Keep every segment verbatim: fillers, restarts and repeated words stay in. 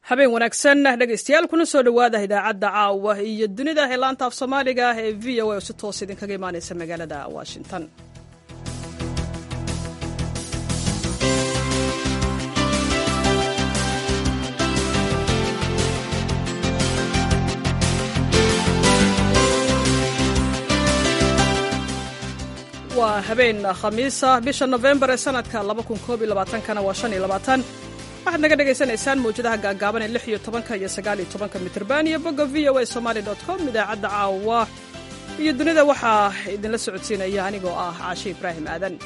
habeen wanaagsan dhegaystayaal kuna soo dhawaada idaacadda caawa iyo dunida heelaanta af Soomaaliga ah ee V O A oo si toos idinkaga imaanaysa magaalada Washington. waa habeen khamiisa bisha November ee sanadka laba kun koob iyo labaatan kana waa shan iyo labaatan waxaad naga dhagaysanaysaan mawjadaha gaagaaban ee lix iyo tobanka iyo sagaal iyo tobanka mitirban iyo bogga v o a somali dot com idaacadda caawa iyo dunida waxaa idinla socodsiinaya anigoo ah Caashi Ibraahim Aadan.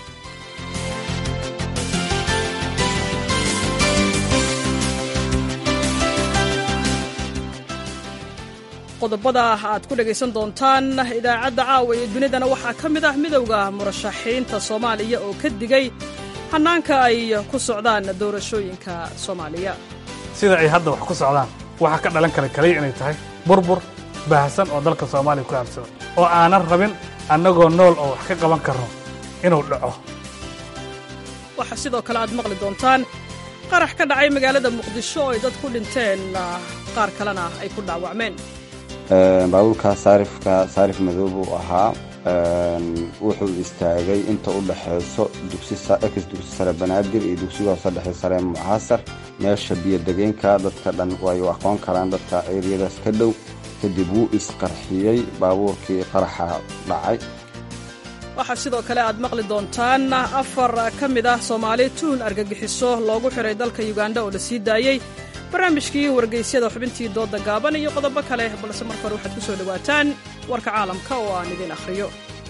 qodobada aad ku dhagaysan doontaan idaacadda caawa iyo dunidana waxaa ka mid ah midowga murashaxiinta Soomaaliya oo ka digay hanaanka ay ku socdaan doorashooyinka Soomaaliya. sida ay hadda wax ku socdaan waxa ka dhalan kara kaliya inay tahay burbur baahsan oo dalka Soomaaliya ku habsado oo aanan rabin annagoo nool oo wax ka qaban karno inuu dhaco. waxa sidoo kale aad maqli doontaan qarax ka dhacay magaalada Muqdisho oo ay dad ku dhinteen qaar kalena ay ku dhaawacmeen. baabuurka saarifka saarif madoob uu ahaa wuxuu istaagay inta u dhaxayso dugsiga ex dugsiga sare Banaadir iyo dugsiga saddex sare Muxaasar meesha biyo dageenka dadka dhan way aqoon karaan dadka eeriyadaas ka dhow kadib uu isqarxiyay baabuurkii qaraxa dhacay. waxa sidoo kale aad maqli doontaan afar ka mid ah Soomaali tuun argagixiso loogu xiray dalka Uganda oo la sii daayay barnaamijkii wargeysyada xubintii dooda gaaban iyo qodobo kale balse marka hore waxaad ku soo dhawaataan warka caalamka oo aan idin akhriyo.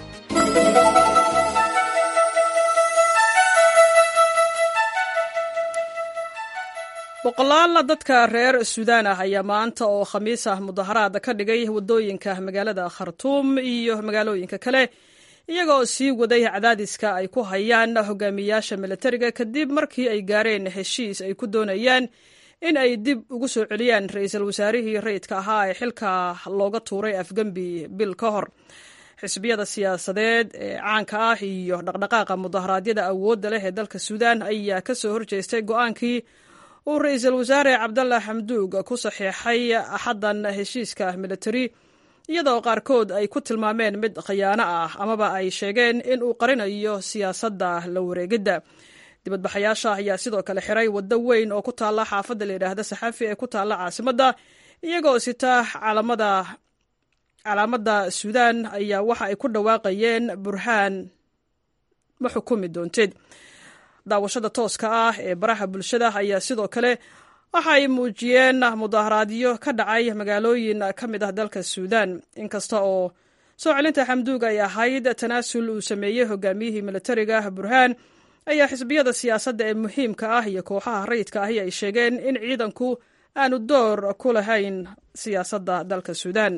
boqolaal dadka reer Suudaan ah ayaa maanta oo khamiis ah mudaharaad ka dhigay wadooyinka magaalada Khartoum iyo magaalooyinka kale iyagoo sii waday cadaadiska ay ku hayaan hogaamiyaasha militariga kadib markii ay gaareen heshiis ay ku doonayaan in ay dib ugu soo celiyaan ra'iisul wasaarihii rayidka ahaa ee xilka looga tuuray Afgambi bil ka hor. xisbiyada siyaasadeed ee caanka ah iyo dhaqdhaqaaqa mudaharaadyada awoodda leh ee dalka Suudaan ayaa ka soo horjeestay go'aankii uu ra'iisul wasaare Cabdallah Hamdouk ku saxiixay axaddan heshiiska military iyadoo qaarkood ay ku tilmaameen mid khiyaano ah amaba ay sheegeen in uu qarinayo siyaasadda la wareegidda. dibadbaxayaasha ayaa sidoo kale xiray waddo weyn oo ku taalla xaafadda la yidhaahdo Saxafi ee ku taalla caasimadda iyagoo sita calaamada calaamada Suudaan ayaa waxa ay ku dhawaaqayeen burhaan ma xukumi doontid. daawashada tooska ah ee baraha bulshada ayaa sidoo kale waxa ay muujiyeen mudaharaadyo ka dhacay magaalooyin ka mid ah dalka Suudaan inkasta oo soo celinta Hamdouk ay ahayd tanaasul uu sameeyey hogaamiyihii militariga Burhaan ayaa xisbiyada siyaasadda ee muhiimka ah iyo kooxaha rayidka ahi ay sheegeen in ciidanku aanu door ku lahayn siyaasadda dalka Suudaan.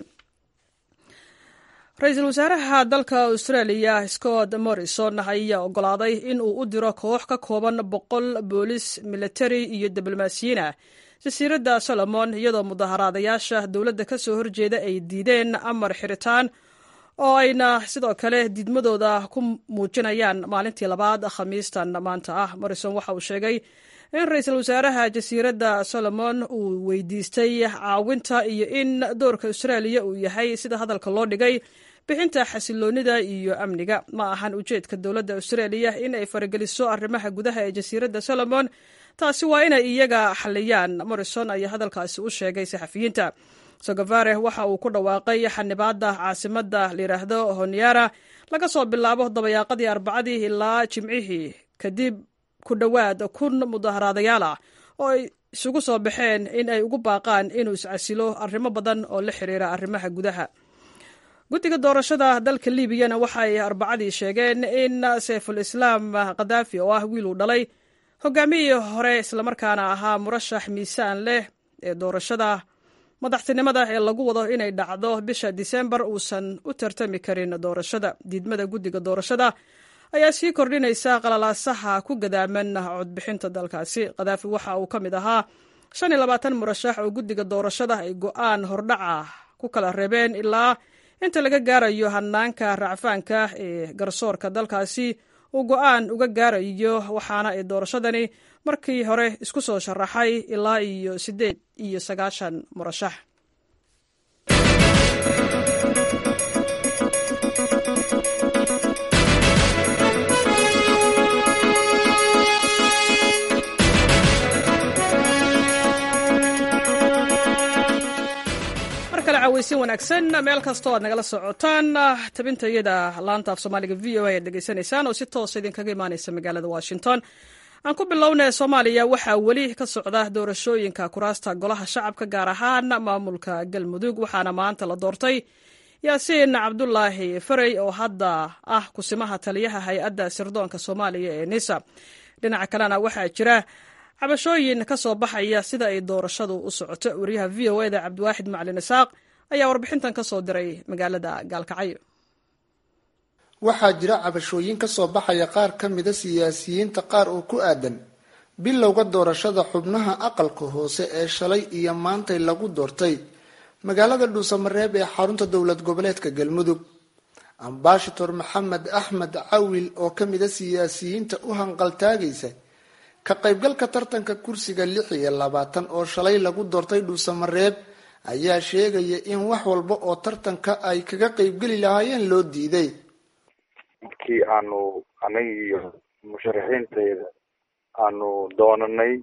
ra'iisul wasaaraha dalka Australia Scott Morrison ayaa ogolaaday in uu u diro koox ka kooban boqol boolis military iyo diblomaasiyiin ah jasiiradda Solomon iyadoo mudaharaadayaasha dowladda ka soo horjeeda ay diideen amar xiritaan oo ayna sidoo kale diidmadooda ku muujinayaan maalintii labaad khamiistan maanta ah. Morrison waxa uu sheegay in ra'iisul wasaaraha jasiiradda Solomon uu weydiistay caawinta iyo in doorka Australia uu yahay sida hadalka loo dhigay bixinta xasiloonida iyo amniga. ma ahan ujeedka dowladda Australia in ay farageliso arrimaha gudaha ee jasiiradda Solomon, taasi waa inay iyaga xaliyaan. Morrison ayaa hadalkaasi u sheegay saxafiyiinta. Sogavare waxa uu ku dhawaaqay xanibaadda caasimadda la yiraahdo Honiara laga soo bilaabo dabayaaqadii Arbacadii ilaa Jimcihii kadib ku dhawaad kun mudaharaadayaal ah oo ay isugu soo baxeen in ay ugu baaqaan inuu iscasilo arrimo badan oo la xiriira arrimaha gudaha. guddiga doorashada dalka Liibiyana waxa ay Arbacadii sheegeen in Saiful Islaam Qadaafi oo ah wiil uu dhalay hogaamiyihii hore islamarkaana ahaa murashax miisaan leh ee doorashada madaxtinimada ee lagu wado inay dhacdo bisha December uusan u tartami karin doorashada. diidmada guddiga doorashada ayaa sii kordhinaysa qalalaasaha ku gadaaman codbixinta dalkaasi. Qadaafi waxa uu ka mid ahaa shan iyo labaatan murashax oo guddiga doorashada ay go'aan hordhaca ku kala reebeen ilaa inta laga gaarayo hanaanka racfaanka ee garsoorka dalkaasi uu go'aan uga gaarayo, waxaana ay doorashadani markii hore isku soo sharaxay ilaa iyo siddeed iyo sagaashan murashax. cawaysin wanaagsan meel kastoo aad nagala socotaan tabinta iyada laanta af soomaaliga v o a aad dhegaysanaysaan oo si toos idinkaga imaanaysa magaalada Washington. aan ku bilownay Soomaaliya waxaa weli ka socda doorashooyinka kuraasta golaha shacabka gaar ahaan maamulka Galmudug, waxaana maanta la doortay Yaasiin Cabdulaahi Faray oo hadda ah kusimaha taliyaha hay-adda sirdoonka Soomaaliya ee NISA. dhinaca kalena waxaa jira cabashooyin ka soo baxaya sida ay doorashadu u socoto. wariyaha v o a da Cabdiwaaxid Macalin Isaaq ayaa warbixintan ka soo diray magaalada Gaalkacyo. waxaa jira cabashooyin ka soo baxaya qaar ka mid ah siyaasiyiinta qaar oo ku aadan bilowga doorashada xubnaha aqalka hoose ee shalay iyo maantay lagu doortay magaalada Dhuusamareeb ee xarunta dowlad goboleedka Galmudug. Ambassador Maxamed Axmed Cawil oo ka mid ah siyaasiyiinta u hanqaltaagaysa ka qaybgalka tartanka kursiga lix iyo labaatan oo shalay lagu doortay Dhuusamareeb ayaa sheegaya in wax walba oo tartanka ay kaga qaybgeli lahaayeen loo diiday. markii aanu anaga iyo musharaxiinteeda aanu doonanay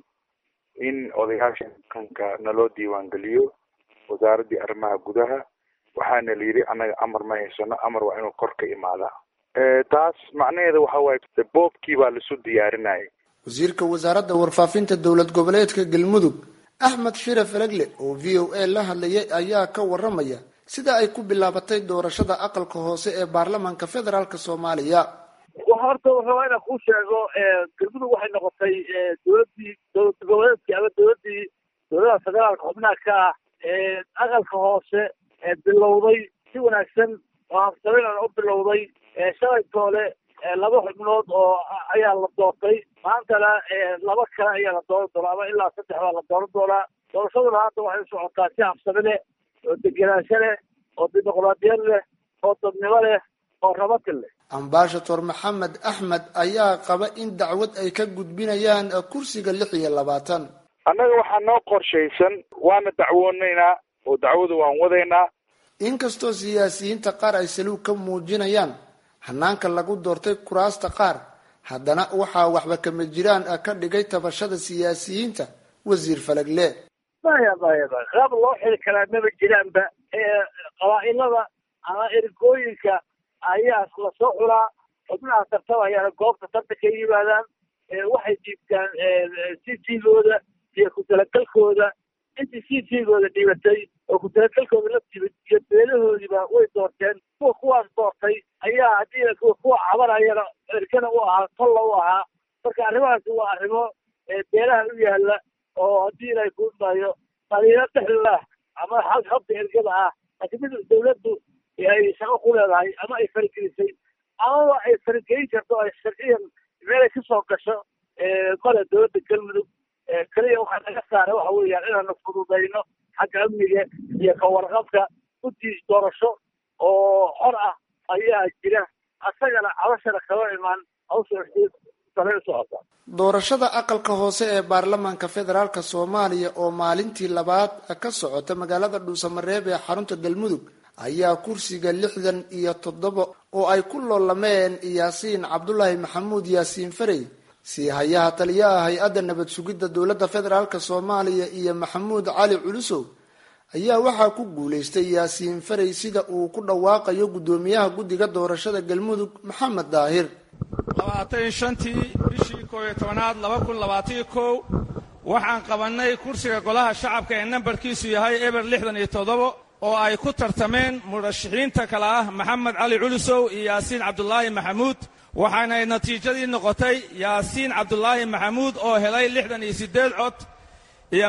in odayaasha kanka naloo diiwaangeliyo wasaaradii arrimaha gudaha, waxaana la yidhi anaga amar ma haysano, amar waa inuu kor ka imaadaa. taas macnaheeda waxa waaye boobkii baa lasu diyaarinayay. wasiirka wasaaradda warfaafinta dowlad goboleedka Galmudug Axmed Shire Falagle oo v o a la hadlayay ayaa ka waramaya sida ay ku bilaabatay doorashada aqalka hoose ee baarlamaanka federaalka Soomaaliya. waxa horta waxaa inaan ku sheego Galmudug waxay noqotay dowladii dowlad goboleedkii ama dowladii dowladda federaalka xubnaha ka ah ee aqalka hoose ee bilowday si wanaagsan oo sababna u bilowday shalay toole laba xubnood oo ayaa la doortay, maantana laba kale ayaa la dooran doonaa ama ilaa saddex baa la dooran doonaa. doorashaduna hadda waxay u socotaa si habsami leh oo degenaansho leh oo dimuqraadiyad leh oo dadnimo leh oo rabad leh. Ambassador Maxamed Axmed ayaa qaba in dacwad ay ka gudbinayaan kursiga lix iyo labaatan. annaga waxaa noo qorshaysan waana dacwoonaynaa oo dacwada waan wadaynaa. inkastoo siyaasiyiinta qaar ay saluug ka muujinayaan hanaanka lagu doortay kuraasta qaar, haddana waxaa waxba kama jiraan ka dhigay tabashada siyaasiyiinta wasiir Falagle. maya maya qaab loo xiri karaa maba jiraanba. qabaa'ilada ama ergooyinka ayaa la soo xulaa, xubnaha tartamayaana goobta tartanka ka yimaadaan, waxay dhiibtaan c t-gooda iyo ku-talagalkooda. intii c t-gooda dhiibatay oo ku-talagalkooda la timid iyo beelahoodiiba way doorteen. kuwa kuwaas doortay ayaa haddii kuwa kuwa cabanayana ergana u ahaa, tolla u ahaa. marka arrimahaasi waa arrimo beelaha u yaala oo haddii inay kuudmaayo dhaliilo dhexdooda ama xabta ergada ah, laakiin mid dawladdu ay shaqo ku leedahay ama ay faragelisay amaba ay faragelin karto ay sharciyan meelay ka soo gasho male dowladda Galmudug. kaliya waxaa naga saara waxa weeyaan inaanu fududayno xagga amniga iyo ka warqabka guddi doorasho oo xor ah ayaa jira, asagana cabashana kaba imaan hawsha sare u socota. doorashada aqalka hoose ee baarlamaanka federaalka Soomaaliya oo maalintii labaad ka socota magaalada Dhuusamareeb ee xarunta Galmudug ayaa kursiga lixdan iyo toddoba oo ay ku loolameen Yaasiin Cabdulaahi Maxamuud Yaasiin Faray, si hayaha taliyaha hay-adda nabad sugidda dowladda federaalka Soomaaliya iyo Maxamuud Cali Culusow ayaa waxaa ku guuleystay Yaasiin Faray sida uu ku dhawaaqayo gudoomiyaha guddiga doorashada Galmudug Maxamed Daahir. labaatan iyo shantii bishii koob iyo tobanaad laba kun labaatan iyo kow waxaan qabanay kursiga golaha shacabka ee nambarkiisu yahay eber lixdan iyo toddoba oo ay ku tartameen murashaxiinta kale ah Maxamed Cali Culusow iyo Yaasiin Cabdulaahi Maxamuud. waxaana natiijadii noqotay Yaasiin Cabdulaahi Maxamuud oo helay lixdan iyo siddeed cod iyo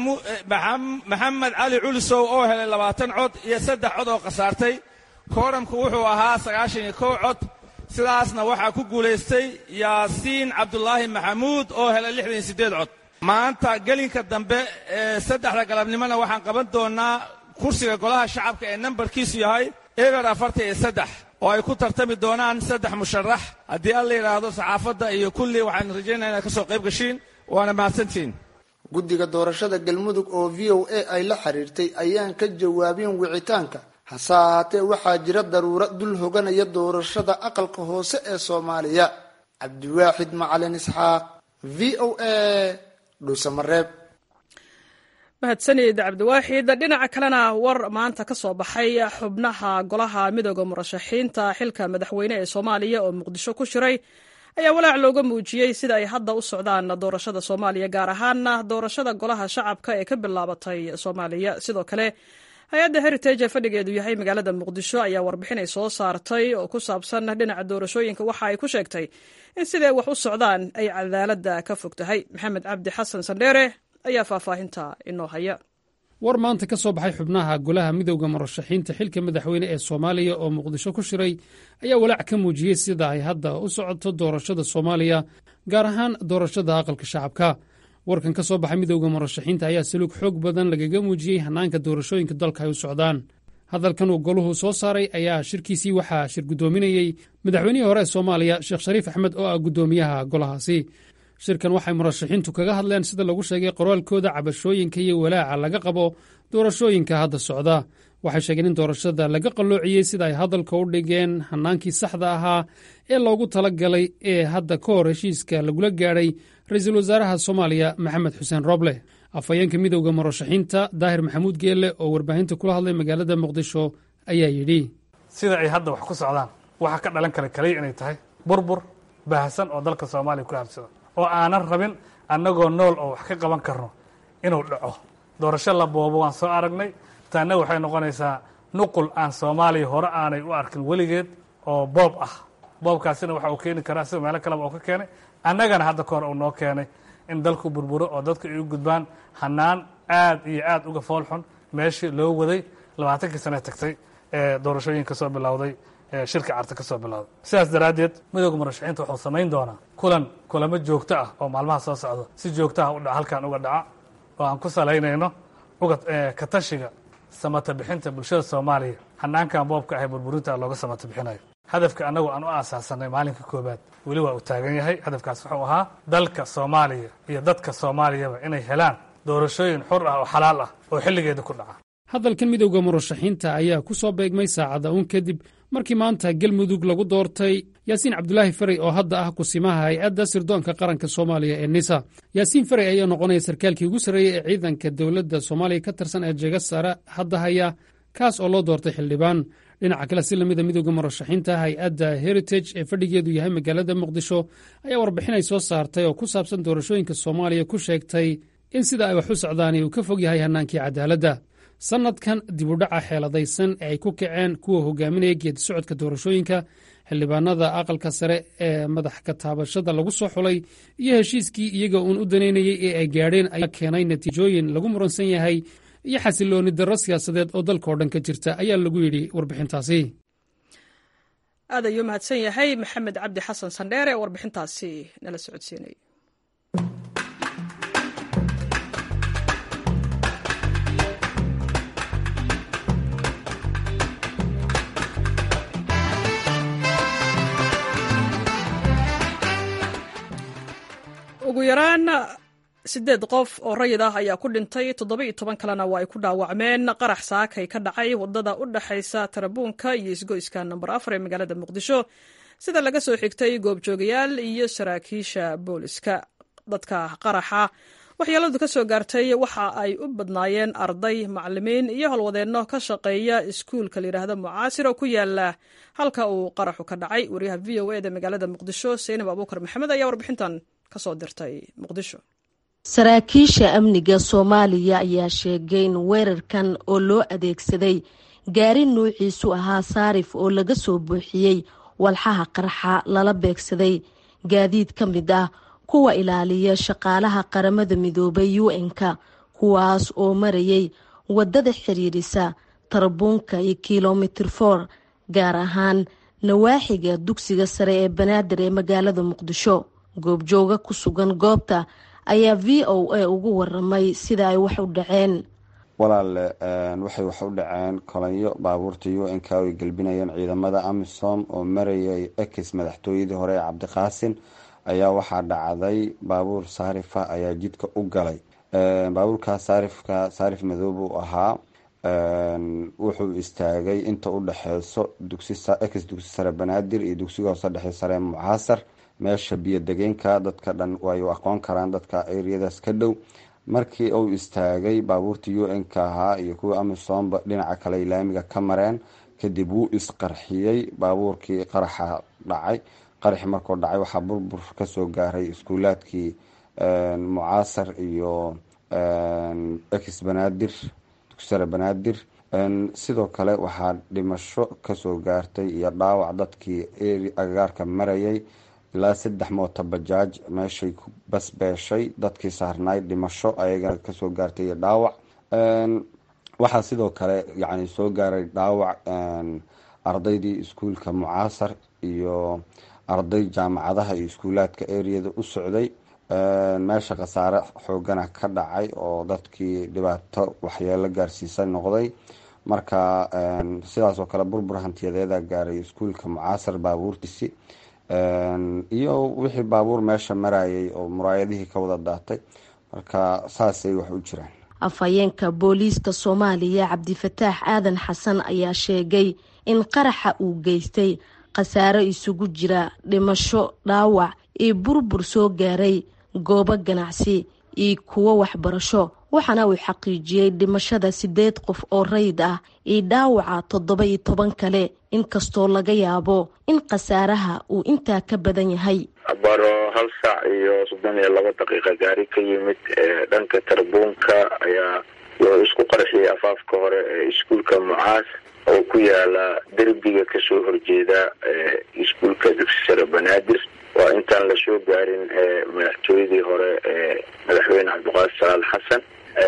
Maxamed Cali Culusow oo helay labaatan cod iyo saddex cod oo qasaartay. kooramku wuxuu ahaa sagaashan iyo kow cod. sidaasna waxaa ku guulaystay Yaasiin Cabdulaahi Maxamuud oo helay lixdan iyo siddeed cod. maanta gelinka dambe ee saddexda galabnimona waxaan qaban doonaa kursiga golaha shacabka ee nambarkiisu yahay eber afartan iyo saddex oo ay ku tartami doonaan saddex musharax haddii alla yidhaahdo saxaafadda iyo kulli waxaan rajaynaya inaad ka soo qayb gashiin waana mahadsantihiin. guddiga doorashada galmudug oo v o a ay la xiriirtay ayaan ka jawaabin wicitaanka, hase ahaatee waxaa jira daruuro dul hoganaya doorashada aqalka hoose ee soomaaliya. cabdiwaaxid macalin isxaaq, v o a, dhuusamareeb. mahadsanid cabdiwaaxid. dhinaca kalena war maanta ka soo baxay xubnaha golaha midooda murashaxiinta xilka madaxweyne ee soomaaliya oo muqdisho ku shiray ayaa walaac looga muujiyey sida ay hadda u socdaan doorashada soomaaliya, gaar ahaana doorashada golaha shacabka ee ka bilaabatay soomaaliya. sidoo kale hay-adda heritage ee fadhigeedu yahay magaalada muqdisho ayaa warbixin ay soo saartay oo ku saabsan dhinaca doorashooyinka waxa ay ku sheegtay in siday wax u socdaan ay cadaaladda ka fog tahay. maxamed cabdi xasan sandheere ayaa faahfaahinta inoo haya. war maanta ka soo baxay xubnaha golaha midowda murashaxiinta xilka madaxweyne ee soomaaliya oo muqdisho ku shiray ayaa walaac ka muujiyey sida ay hadda u socoto doorashada soomaaliya, gaar ahaan doorashada aqalka shacabka. warkan ka soo baxay midowda murashaxiinta ayaa saluug xoog badan lagaga muujiyey hannaanka doorashooyinka dalka ay u socdaan. hadalkan uu goluhu soo saaray ayaa shirkiisii waxaa shir guddoominayey madaxweynihii hore ee soomaaliya sheekh shariif axmed oo ah guddoomiyaha golahaasi. shirkan waxay murashaxiintu kaga hadleen sida lagu sheegay qoraalkooda cabashooyinka iyo walaaca laga qabo doorashooyinka hadda socda. waxay sheegeen in doorashada laga qalloociyey sida ay hadalka u dhigeen hannaankii saxda ahaa ee loogu talagalay ee hadda ka hor heshiiska lagula gaadhay ra-iisul wasaaraha soomaaliya maxamed xuseen roble. afhayeenka midowda murashaxiinta daahir maxamuud geelle oo warbaahinta kula hadlay magaalada muqdisho ayaa yidhi sida ay hadda wax ku socdaan waxaa ka dhalan kara kaliya inay tahay burbur baahsan oo dalka soomaaliya ku habsada oo aanan rabin annagoo nool oo wax ka qaban karno inuu dhaco. doorasho la boobo waan soo aragnay, taana waxay noqonaysaa nuqul aan soomaaliya hore aanay u arkin weligeed oo boob ah. boobkaasina waxa uu keeni karaa sida meelo kaleba uu ka keenay, annagana hadda ka hor uu noo keenay in dalku burburo oo dadku ay u gudbaan hannaan aad iyo aad uga foolxun meeshii loo waday labaatankii sane tagtay ee doorashooyinka soo bilowday shirka carta ka soo bilowday. sidaas daraaddeed midowda murashaxiinta wuxuu samayn doonaa kulan kulamo joogto ah oo maalmaha soo socda si joogto ah udha halkan uga dhaca oo aan ku salaynayno uga ka tashiga samata bixinta bulshada soomaaliya hannaankan boobka ahay burburinta looga samata bixinayo. hadafka annagu aan u aasaasanay maalinka koobaad weli waa uu taagan yahay. hadafkaas wuxuu ahaa dalka soomaaliya iyo dadka soomaaliyaba inay helaan doorashooyin xor ah oo xalaal ah oo xilligeeda ku dhaca. hadalkan midowda murashaxiinta ayaa ku soo beegmay saacada uun kadib markii maanta galmudug lagu doortay yaasiin cabdulaahi farey oo hadda ah kusimaha hay-adda sirdoonka qaranka soomaaliya ee nisa. yaasiin farey ayaa noqonaya sarkaalkii ugu sarreeyey ee ciidanka dowladda soomaaliya ka tirsan ee jeega sare hadda haya, kaas oo loo doortay xildhibaan. dhinaca kale si lamida midowda murashaxiinta hay-adda heritage ee fadhigeedu yahay magaalada muqdisho ayaa warbixin ay soo saartay oo ku saabsan doorashooyinka soomaaliya ku sheegtay in sida ay wax u socdaani uu ka fog yahay hannaankii cadaaladda. sannadkan dibudhaca xeeladaysan ee ay ku kaceen kuwa hogaaminaya geedi socodka doorashooyinka, xildhibaanada aqalka sare ee madax ka taabashada lagu soo xulay iyo heshiiskii iyaga uun u danaynayey ee ay gaadheen ayaa keenay natiijooyin lagu muransan yahay iyo xasilooni darro siyaasadeed oo dalka oo dhan ka jirta, ayaa lagu yidhi warbixintaasi. aad ayuu mahadsan yahay maxamed cabdi xasan sandheere ee warbixintaasi nala socodsiinay. ugu yaraan siddeed qof oo rayid ah ayaa ku dhintay, toddoba iyo toban kalena waa ay ku dhaawacmeen qarax saakay ka dhacay waddada u dhexaysa tarabuunka iyo isgoyska namber afar ee magaalada muqdisho, sida laga soo xigtay goobjoogayaal iyo saraakiisha booliska. dadka qaraxa waxyeeladu ka soo gaartay waxa ay u badnaayeen arday, macallimiin iyo howlwadeenno ka shaqeeya iskuulka layidhaahda mucaasir oo ku yaala halka uu qaraxu ka dhacay. wariyaha v o eda magaalada muqdisho seynab abuukar maxamed ayaa warbixintan ka soo dirtay muqdisho. saraakiisha amniga soomaaliya ayaa sheegay in weerarkan oo loo adeegsaday gaari nuuciisu ahaa saarif oo laga soo buuxiyey walxaha qarxa lala beegsaday gaadiid ka mid ah kuwa ilaaliya shaqaalaha qaramada midoobay u n-ka, kuwaas oo marayay wadada xiriirisa tarabuunka iyo kilomitir for, gaar ahaan nawaaxiga dugsiga sare ee banaadir ee magaalada muqdisho. goobjooga ku sugan goobta ayaa v o a ugu waramay sida ay wax u dhaceen. walaale waxay wax u dhaceen kolonyo baabuurta u n k ay gelbinayeen ciidamada amisom oo marayay ex madaxtooyadii hore ee cabdiqaasin ayaa waxaa dhacday baabuur saarifa ayaa jidka u galay. baabuurkaas saarifka saarif madow buu ahaa. wuxuu istaagay inta u dhexeyso dugsi ex dugsi sare banaadir iyo dugsiga hoose dhexe sare mucaasar, meesha biyo degeenka dadka dhan way u aqoon karaan dadka eriyadaas ka dhow. markii uu istaagay baabuurtii u n k ahaa iyo kuwii amisoomba dhinaca kale laamiga ka mareen, kadib wuu isqarxiyey baabuurkii qaraxa dhacay. qaraxi markuu dhacay waxaa burbur kasoo gaaray iskuulaadkii mucaasar iyo ex banaadir dugsi sare banaadir. sidoo kale waxaa dhimasho kasoo gaartay iyo dhaawac dadkii agagaarka marayay. ilaa saddex mooto bajaaj meeshay ku basbeeshay, dadkii saarnaay dhimasho ayagana kasoo gaartay iyo dhaawac. waxaa sidoo kale yani soo gaaray dhaawac ardaydii iskuulka mucaasar iyo arday jaamacadaha iyo iskuulaadka eriyada u socday. meesha khasaare xoogana ka dhacay oo dadkii dhibaato waxyeelo gaarsiisa noqday. marka sidaas oo kale burbur hantiyadeeda gaaray iskuulka mucaasar baabuurtiisi iyo wixii baabuur meesha marayay oo muraayadihii ka wada daatay. marka saasay wax u jiraan. afhayeenka booliiska soomaaliya cabdifataax aadan xasan ayaa sheegay in qaraxa uu geystay khasaaro isugu jira dhimasho, dhaawac iyo burbur soo gaaray goobo ganacsi iyo kuwo waxbarasho. waxaana uu xaqiijiyey dhimashada sideed qof oo rayid ah iyo dhaawaca toddoba iyo toban kale, inkastoo laga yaabo in khasaaraha uu intaa ka badan yahay. baro hal saac iyo soddon iyo laba daqiiqa gaari ka yimid dhanka tarbuunka ayaa wuxuu isku qarxiyey afaafka hore ee iskuulka mucaas oo ku yaala derbiga kasoo horjeeda iskuulka dugsi sare banaadir. waa intaan lasoo gaarin madaxtooyadii hore ee madaxweyne cabdiqaadir salaal xasan.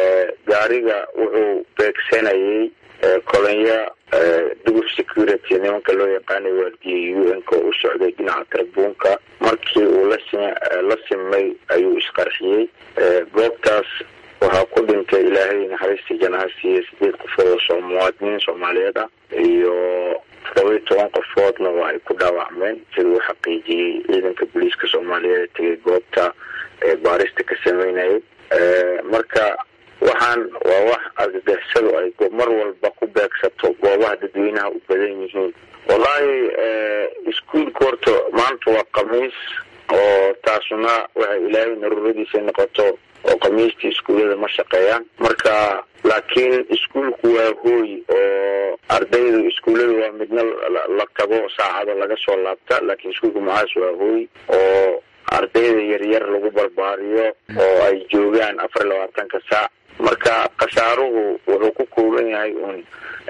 gaariga wuxuu beegsanayay kolonyo duguf security nimanka loo yaqaanay waardiyay u n k oo u socday dhinaca tarbuunka. markii uu la simay ayuu isqarxiyey. goobtaas waxaa ku dhintay ilaahay naxariistii janaha siiye sideed qofood oo muwaadiniin soomaaliyeed ah iyo todoba iyo toban qofoodna waa ay ku dhaawacmeen sida uu xaqiijiyey ciidanka booliiska soomaaliyeed ee tegay goobta ee baarista ka sameynayay. marka waxaan waa wax argagixisadu ay mar walba ku beegsato goobaha dadweynaha u badan yihiin. wallaahi iskuulka horta maanta waa khamiis oo taasuna waxay ilaahay naruuradiisa noqoto oo khamiistii iskuullada ma shaqeeyaan. marka laakiin iskuulku waa hooy oo ardaydu iskuullada waa midna la tago saacada laga soo laabta, laakiin iskuulka mucaas waa hooy oo ardayda yaryar lagu barbaariyo oo ay joogaan afar iyo labaatanka saac. marka khasaaruhu wuxuu ku kooban yahay uun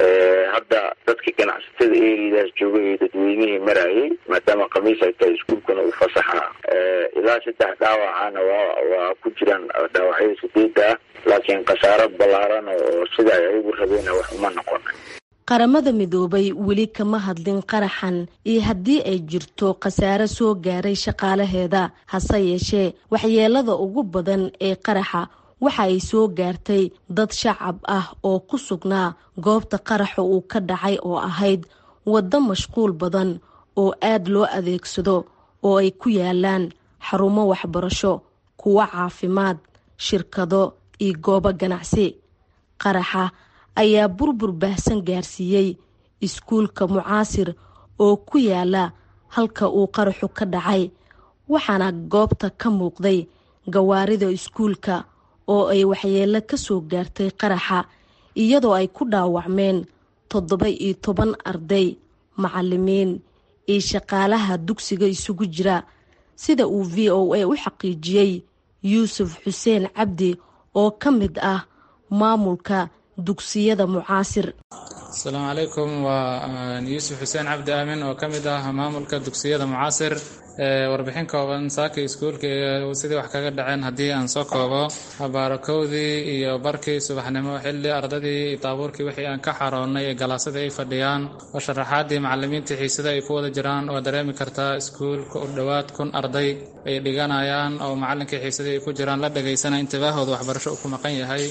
hadda dadka ganacsatada eridaas joogay ee dadweynihii marayay, maadaama khamiis ay tahay iskuulkuna u fasaxa. ilaa saddex dhaawacana waa waa ku jiraan dhaawacyada sideeda ah, laakiin khasaaro ballaaran oo sida ay ayagu rabeen wax uma noqon. qaramada midoobay weli kama hadlin qaraxan iyo haddii ay jirto khasaare soo gaaray shaqaalaheeda. hase yeeshee waxyeelada ugu badan ee qaraxa waxa ay soo gaartay dad shacab ah oo ku sugnaa goobta qaraxa uu ka dhacay oo ahayd waddo mashquul badan oo aad loo adeegsado oo ay ku yaalaan xarumo waxbarasho, kuwo caafimaad, shirkado iyo goobo ganacsi. qaraxa ayaa burbur baahsan gaarsiiyey iskuulka mucaasir oo ku yaala halka uu qaraxu ka dhacay, waxaana goobta ka muuqday gawaarida iskuulka oo ay waxyeelo ka soo gaartay qaraxa, iyadoo ay ku dhaawacmeen toddoba iyo toban arday, macalimiin iyo shaqaalaha dugsiga isugu jira, sida uu v o a u xaqiijiyey yuusuf xuseen cabdi oo ka mid ah maamulka dugsiyada mucaasir. asalaamu calaykum, waa yuusuf xuseen cabdi aamin oo ka mid ah maamulka dugsiyada mucaasir. warbixin kooban saaka iskuulka sidii wax kaga dhaceen haddii aan soo koobo. baarakowdii iyo barkii subaxnimo xilli ardadii taabuurkii wixii aan ka xaroonnay ee galaasadii ay fadhiyaan oo sharaxaadii macalimiintii xiisada ay ku wada jiraan oo dareemi kartaa iskuulka u dhowaad kun arday ay dhiganayaan oo macalinkii xiisadii ay ku jiraan la dhagaysana intibaahooda waxbarasho uu ku maqan yahay.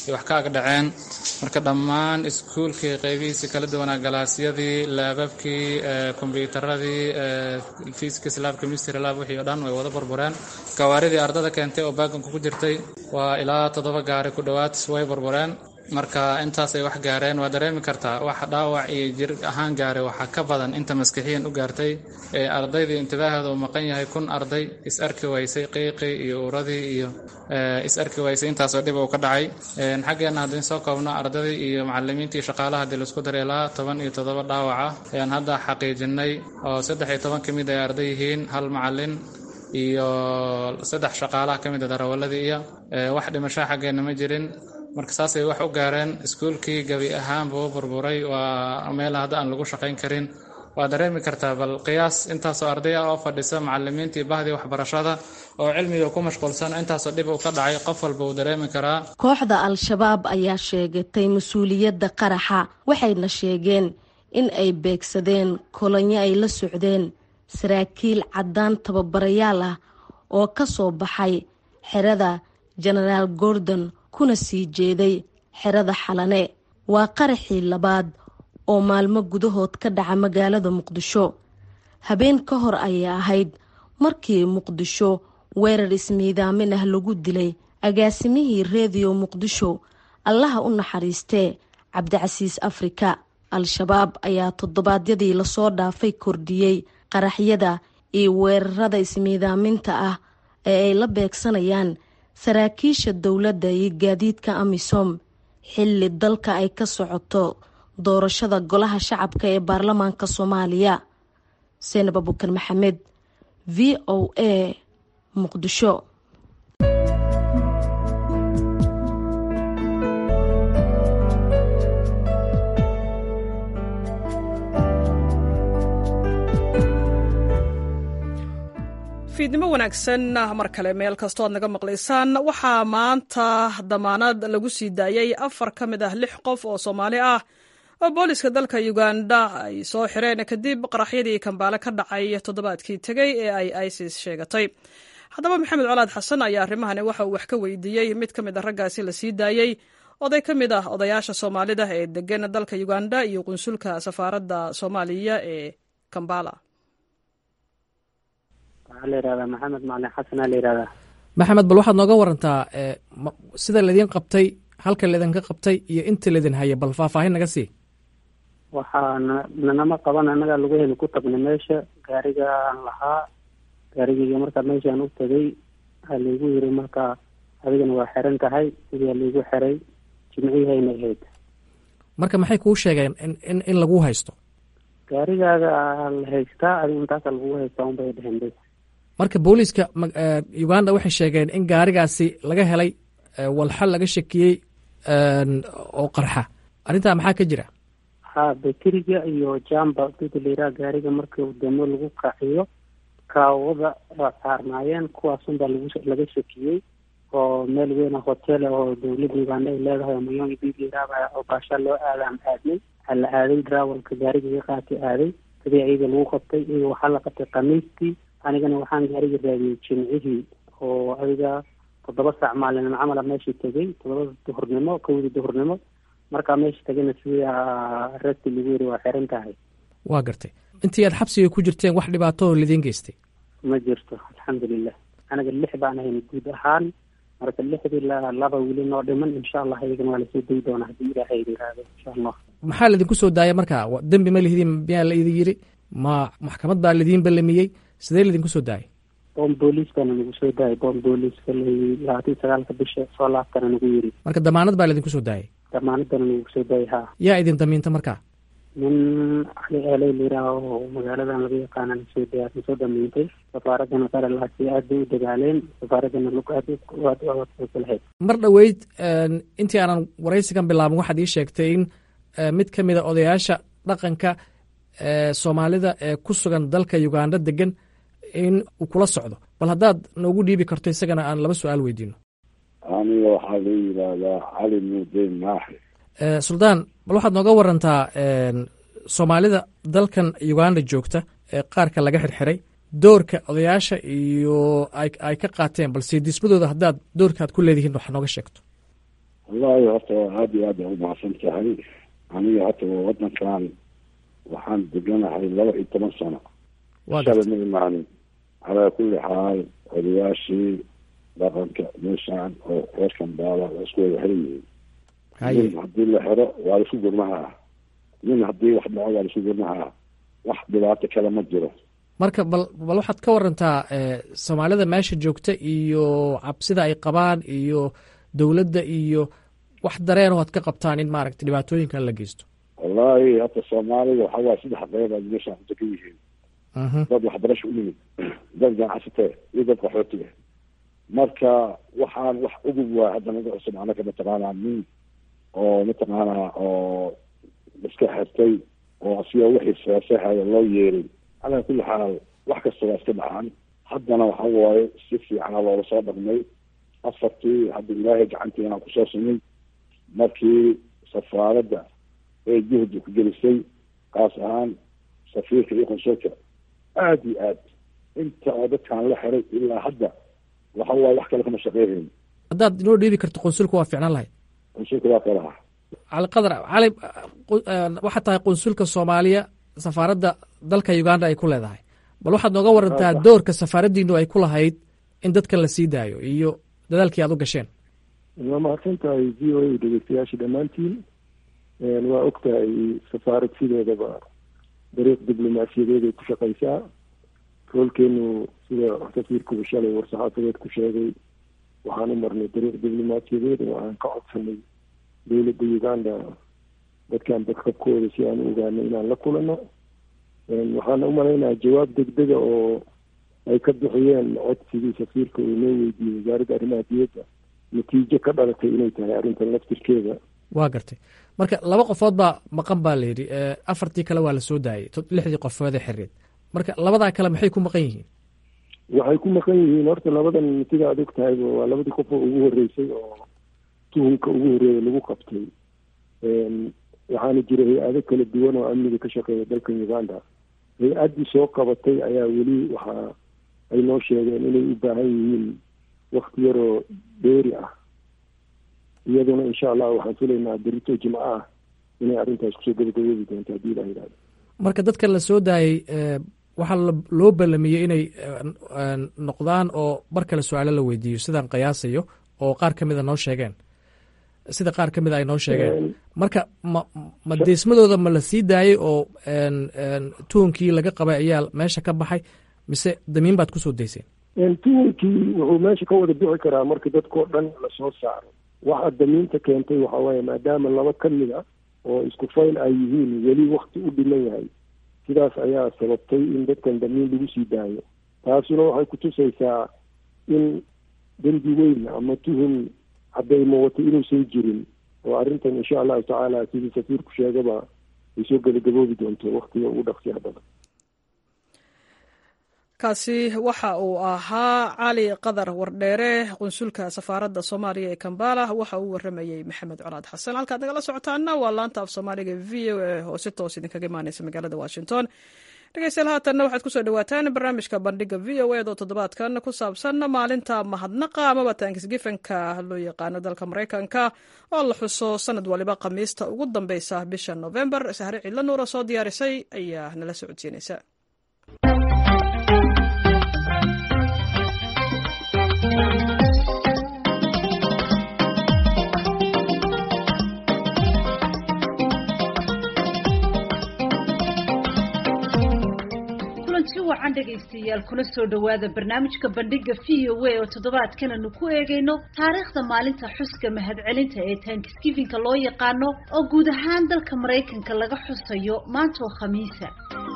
wax ka ag dhaceen. marka dhammaan iskuulkii qaybihiisii kala duwanaa galaasyadii laababkii kombiyuutaradii physics lab chemistry lab wixii oo dhan way wada burbureen. gawaaridii ardada keentay oo baaganku ku jirtay waa ilaa toddoba gaari ku dhowaad way burbureen. marka intaasay wax gaareen waa dareemi kartaa wax dhaawac iyo jir ahaan gaaray waxaa ka badan inta maskixiyan u gaartay. ardaydii intibaahooda uu maqan yahay kun arday is arki waysay qiiqii iyo uradii iyo is arki waysay intaasoo dhib uu ka dhacay. xaggeenna haddii soo koobno ardadii iyo macalimiintii shaqaalaha haddii laisku daray ilaa toban iyo toddoba dhaawaca ayaan hadda xaqiijinay oo saddex iyo toban ka mid ay arday yihiin, hal macalin iyo saddex shaqaalaha ka mid a darawaladii iyo wax dhimasho xaggeenna ma jirin. marka saasay wax u gaareen. iskuulkii gabi ahaanba u burburay, waa meel hadda aan lagu shaqayn karin. waa dareemi kartaa bal qiyaas intaasoo arday ah oo fadhisa macalimiintii bahdii waxbarashada oo cilmiga ku mashquulsan intaasoo dhib uu ka dhacay qof walba uu dareemi karaa. kooxda al-shabaab ayaa sheegatay mas-uuliyadda qaraxa waxayna sheegeen in ay beegsadeen kolonyo ay la socdeen saraakiil caddaan tababarayaal ah oo ka soo baxay xerada genaraal gordon kuna sii jeeday xerada xalane. waa qaraxii labaad oo maalmo gudahood ka dhaca magaalada muqdisho. habeen ka hor ayay ahayd markii muqdisho weerar ismiidaamin ah lagu dilay agaasimihii reediyo muqdisho allaha u naxariistee cabdicasiis afrika. al-shabaab ayaa toddobaadyadii lasoo dhaafay kordhiyey qaraxyada iyo weerarada ismiidaaminta ah ee ay la beegsanayaan saraakiisha dowladda iyo gaadiidka amisom xilli dalka ay ka socoto doorashada golaha shacabka ee baarlamaanka soomaaliya. seenab abuukar maxamed, v o a, muqdisho. fiidnimo wanaagsan mar kale meel kastoo aad naga maqlaysaan. waxaa maanta damaanad lagu sii daayay afar ka mid ah lix qof oo Soomaali ah oo booliska dalka Uganda ay soo xireen kadib qaraxyadii Kampala ka dhacay toddobaadkii tagay ee ay ISIS sheegatay. haddaba maxamed colaad xasan ayaa arrimahan waxa uu wax ka weydiiyey mid ka mid ah raggaasi la sii daayay, oday ka mid ah odayaasha Soomaalida ee degan dalka Uganda iyo qunsulka safaaradda Soomaaliya ee Kampala. maxamed macalin xasan aa la yidhahdaa. maxamed, bal waxaad nooga warantaa sida laydin qabtay, halka laydinka qabtay iyo inta laydin haya, bal faahfaahin naga sii. waxaa nanama qaban, annagaa lagu heli ku tagnay meesha. gaarigaan lahaa, gaarigeyga markaa meeshaan u tagay waxaa laygu yiri markaa adigana waa xiran tahay. sidii laygu xiray jimcihayna ahayd. marka maxay kuu sheegeen in in in lagu haysto? gaarigaaga la haystaa, adiga intaasa lagu haystaa unbay dheheen bes. marka booliiska Uganda waxay sheegeen in gaarigaasi laga helay walxal laga shakiyey oo qarxa. arrintaa maxaa ka jira? ha bakeriga iyo jamba sida la yidhaha gaariga marka wadamo lagu qaxiyo kaawada waa saarnaayeen, kuwaasunbaa lagu laga shakiyey oo meel weyn hotel oo dowladda Uganda ay leedahay mayongi bibiiraaba oo baasha loo aadaan aadnay. waxaa la aaday darawalka gaariga ka qaatay aaday sidii ayaga lagu qabtay. iyaga waxaa la qabtay khamiistii, anigana waxaan gaariga raadiyey jimcihii oo adiga toddoba saac maalin camala meeshii tegay, toddobada duhurnimo kowdii duhurnimo. markaa meesha tagayna sidii rasti lagu yiri waa xiran tahay. waa gartay. intii aad xabsiga ku jirteen wax dhibaato lidiin geystay? ma jirto alxamdulilah. anaga lix baan ahayn guud ahaan, marka lixdii laba wili noo dhiman. insha allah iyagana waa lasoo dayi doonaa haddii ilaahay yiraahdo insha allah. maxaa laydinku soo daaya marka? dembi ma lihidiin miyaa la idin yiri? ma maxkamad baa laidiin ballamiyey? sidee laydinku soo daayay? boom booliis baana nagu soo daayay. boom booliiska labaatan sagaalka bisha soo laaftana nagu yiri. marka damaanad baa laydinku soo daayay? damaanadana nagu soo daayay. ha yaa idin damiinta markaa? nin cali eeley layidhaaho oo magaaladan laga yaqaana nasoo dayaa nasoo damiintay. safaaradana qaralaasi aad bay u dagaaleen. safaaradana lug aad aad lahayd. mar dhoweyd intii aanan waraysigan bilaabin waxaad ii sheegtay in mid ka mid a odayaasha dhaqanka soomaalida ee ku sugan dalka Uganda degan in uu kula socdo. bal haddaad noogu dhiibi karto isagana aan laba su-aal weydiino. aniga waxaa la yidhaahdaa cali muudeen maaxi. suldaan, bal waxaad nooga warantaa soomaalida dalkan Uganda joogta ee qaarka laga xirxiray, doorka odayaasha iyo ay ka qaateen, bal siidismadooda haddaad doorka aad ku leedihiin wax nooga sheegto. wallahi horta aada iyo aad ay u mahadsan tahay. aniga hata wadankan waxaan deganahay laba iyo toban sano shalay ma imaanin. calaa kulli xaal odayaashii dhaqanka meeshaan oo reer Kambaala waa isku wada xiran yihiin. nin haddii la xiro waa laisku gurmaha, nin haddii wax dhaco waa laisku gurmaha, wax dhibaato kale ma jiro. marka bal bal waxaad ka warantaa soomaalida meesha joogta iyo cabsida ay qabaan iyo dowladda iyo wax dareen oo aad ka qabtaan in maaragtay dhibaatooyinkan la geysto. wallahi hata soomaalida waxaa waay saddex qayb ay meeshaan ku degan yihiin. dad waxbarasho u yimid, dad ganacsate iyo dad qaxootiga. marka waxaan wax ugub waa hadda naga cusub anaka mataqaanaa nin oo mataqaanaa oo iska xirtay oo asiga wixii seesehaya loo yeeray. calaa kulli xaal wax kasta waa iska dhacaan. haddana waxa waaye si fiicana loola soo dhaqmay. afartii hadda ilaahay gacantiina kusoo simay markii safaaradda ee juhdi ku gelisay, kaas ahaan safiirka iyo qunsulka aada iyo aad inta oo dadkaan la xiray ilaa hadda waxa waaye wax kale kama shaqeynayn. haddaad inoo dhiibi karto qunsulka waa fiicnaan lahayd. qunsulka waa kalaha cali qadar cali waxaad tahay qunsulka soomaaliya safaaradda dalka uganda ay ku leedahay. bal waxaad nooga warantaa doorka safaaraddiinu ay ku lahayd in dadkan la sii daayo iyo dadaalkii aad u gasheen. waa mahadsan tahay v o a dhegeystayaasha dhammaantiin. waa og tahay safaarad sideedaba dariiq diblomaasiyadeed ay ku shaqaysaa. roolkeenu sida safiirku shalay war-saxaafadeed ku sheegay waxaan u marnay dariiq diblomaasiyadeed oo aan ka codsanay dowladda uganda dadkan badqabkooda si aan u ogaano inaan la kulano. waxaan u malaynaha jawaab degdega oo ay ka bixiyeen codsigii safiirka uu noo weydiiyey wasaaradda arrimaha diyadda natiijo ka dhalatay inay tahay arrintan laftirkeeda. waa gartay. marka laba qofood baa maqan baa la yidhi, afartii kale waa la soo daayay, lixdii qofood ee xiriid. marka labadaa kale maxay ku maqan yihiin? waxay ku maqan yihiin horta labadan sida aad og tahay waa labadii qof oo ugu horreysay oo tuhunka ugu horreeya lagu qabtay. waxaana jira hay-ado kala duwan oo amniga ka shaqeeya dalkan uganda. hay-addii soo qabatay ayaa weli waxa ay noo sheegeen inay u baahan yihiin wakti yaroo dheeri ah. iyaduna insha allah waxaan filaynaa berito jimco ah inay arrintaas kusoo gabagabeebi doonto haddii la yidhahdo. marka dadkan la soo daayay waxaa loo ballamiyey inay noqdaan oo mar kale su-aalo la weydiiyo sidaan qiyaasayo oo qaar ka mida noo sheegeen sida qaar ka mida ay noo sheegeen. marka ma ma deesmadooda ma la sii daayay oo tuhunkii laga qabay ayaa meesha ka baxay mise damiin baad kusoo dayseen? tuhunkii wuxuu meesha ka wada bixi karaa marka dadkao dhan lasoo saaro. waxa damiinta keentay waxa waaye maadaama laba ka mid a oo isku fayl ay yihiin weli wakti u dhiman yahay, sidaas ayaa sababtay in dadkan damiin lagu sii daayo. taasuna waxay kutusaysaa in dembi weyn ama tuhun haddayma wato inuusan jirin oo arrintan insha allahu tacaala sidii safiirku sheegaba ay soo gabagaboobi doonto waktiga ugu dhaqsiya badan. kaasi waxa uu ahaa cali qadar wardheere qunsulka safaaradda soomaaliya ee Kampala. waxa uu waramayey maxamed colaad xasan. halkaad nagala socotaana waa laanta af soomaaliga v o a oo si toos idinkaga imaaneysa magaalada Washington. dhegeystayaal haatanna waxaad kusoo dhawaataan barnaamijka bandhiga v o a oo toddobaadkan ku saabsan maalinta mahadnaqa amaba Thanksgiving-ka loo yaqaano dalka Mareykanka oo la xuso sanad waliba khamiista ugu dambeysa bisha November. sahre cidla nuura soo diyaarisay ayaa nala socodsiinaysa. wacan dhegaystayaal kuna soo dhawaada barnaamijka bandhiga v o a oo toddobaadkan aanu ku eegayno taariikhda maalinta xuska mahadcelinta ee Thanksgiving-ka loo yaqaano oo guud ahaan dalka Mareykanka laga xusayo maanta oo khamiisa.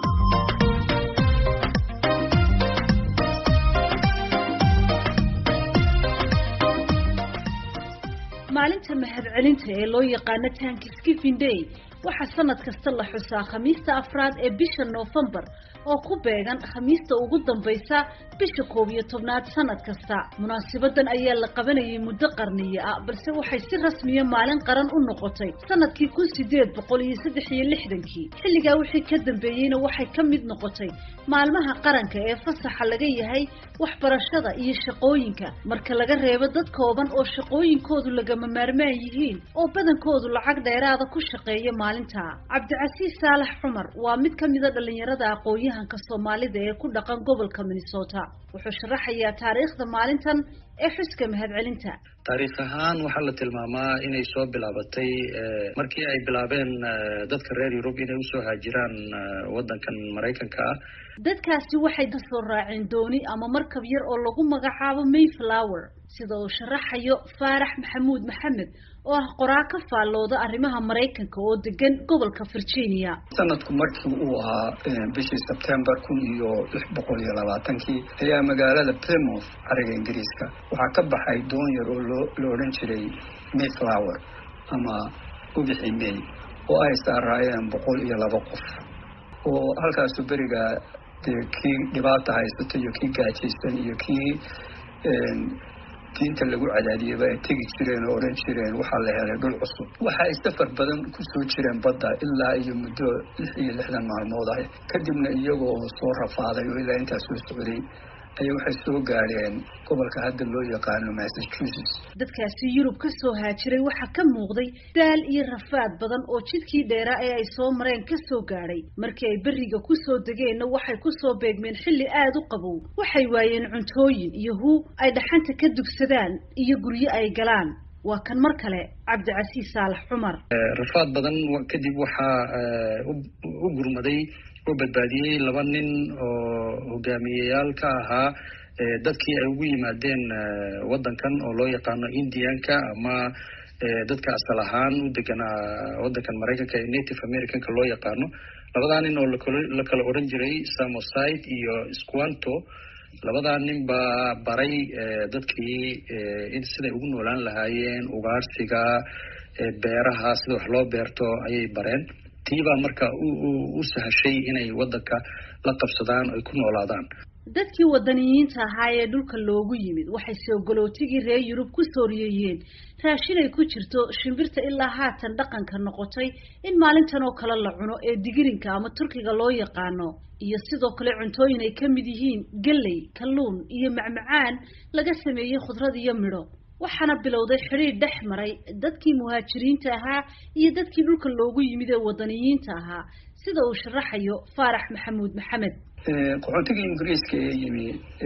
maalinta mahadcelinta ee loo yaqaano Thanksgiving Day waxaa sanad kasta la xusaa khamiista afraad ee bisha November oo ku beegan khamiista ugu dambaysa bisha koob iyo tobnaad sanad kasta. Munaasibadan ayaa la qabanayay muddo qarniyo ah, balse waxay si rasmiya maalin qaran u noqotay sanadkii kun sideed boqol iyo saddex iyo lixdankii. xilligaa wixii ka dambeeyeyna waxay ka mid noqotay maalmaha qaranka ee fasaxa laga yahay waxbarashada iyo shaqooyinka, marka laga reebo dad kooban oo shaqooyinkoodu lagama maarmaan yihiin oo badankoodu lacag dheeraada ku shaqeeya maalinta. Cabdicasiis Saalax Cumar waa mid ka mid ah dhalinyarada aqoon-yahanka Soomaalida ee ku dhaqan gobolka Minnesota. wuxuu sharaxayaa taariikhda maalintan ee xuska mahadcelinta. taariikh ahaan waxaa la tilmaamaa inay soo bilaabatay markii ay bilaabeen dadka reer Yurub inay usoo haajiraan wadankan Mareykanka ah. dadkaasi waxay ka soo raaceen dooni ama markab yar oo lagu magacaabo Mayflower, sida uu sharaxayo Faarax Maxamuud Maxamed oo ah qoraa ka faallooda arrimaha Mareykanka oo degan gobolka Virginia. sanadku markii uu ahaa bishii September kun iyo lix boqol iyo labaatankii ayaa magaalada Plymouth ariga Ingiriiska waxaa ka baxay doon yar oo loo odhan jiray Mayflower ama ubixi May oo ay saarayeen boqol iyo laba qof oo halkaas beriga kii dhibaata haysata iyo kii gaajaysan iyo kii diinta lagu cadaadiyay ay tegi jireen oo oran jireen waxaa la helay dhul cusub. waxa ay safar badan ku soo jireen badda ilaa iyo muddo lix iyo lixdan maalmood ah, kadibna iyagoo soo rafaaday oo ilaa intaas soo socday ayay waxay soo gaareen gobolka hadda loo yaqaano Massachusetts. dadkaasi Yurub ka soo haajiray waxaa ka muuqday daal iyo rafaad badan oo jidkii dheeraa ee ay soo mareen ka soo gaaray. markii ay bariga ku soo degeenna waxay ku soo beegmeen xilli aad u qabow. waxay waayeen cuntooyin iyo huu ay dhaxanta ka dugsadaan iyo guryo ay galaan. waa kan mar kale Cabdicasiis Saalax Cumar. rafaad badan kadib waxaa u gurmaday oo badbaadiyay laba nin oo hogaamiyayaal ka ahaa dadkii ay ugu yimaadeen wadankan oo loo yaqaano Indianka ama dadka asal ahaan u deganaa wadankan Mareykanka ee Native Americanka loo yaqaano. labadaa nin oo la kala oran jiray Samosite iyo Squanto. labadaa nin baa baray dadkii in siday ugu noolaan lahaayeen ugaarsiga, beeraha sida wax loo beerto ayay bareen. tiibaa marka u sahashay inay wadanka la qabsadaan ay ku noolaadaan. dadkii wadaniyiinta ahaa ee dhulka loogu yimid waxay soo galootigii reer Yurub ku soo riyeen raashin ay ku jirto shimbirta ilaa haatan dhaqanka noqotay in maalintan oo kale la cuno ee digirinka ama turkiga loo yaqaano, iyo sidoo kale cuntooyin ay ka mid yihiin galley, kalluun iyo macmacaan laga sameeyay khudrad iyo midho. waxaana bilowday xiriir dhex maray dadkii muhaajiriinta ahaa iyo dadkii dhulka loogu yimid ee wadaniyiinta ahaa, sida uu sharaxayo Faarax Maxamuud Maxamed. qaxootiga Ingiriiska ee yimi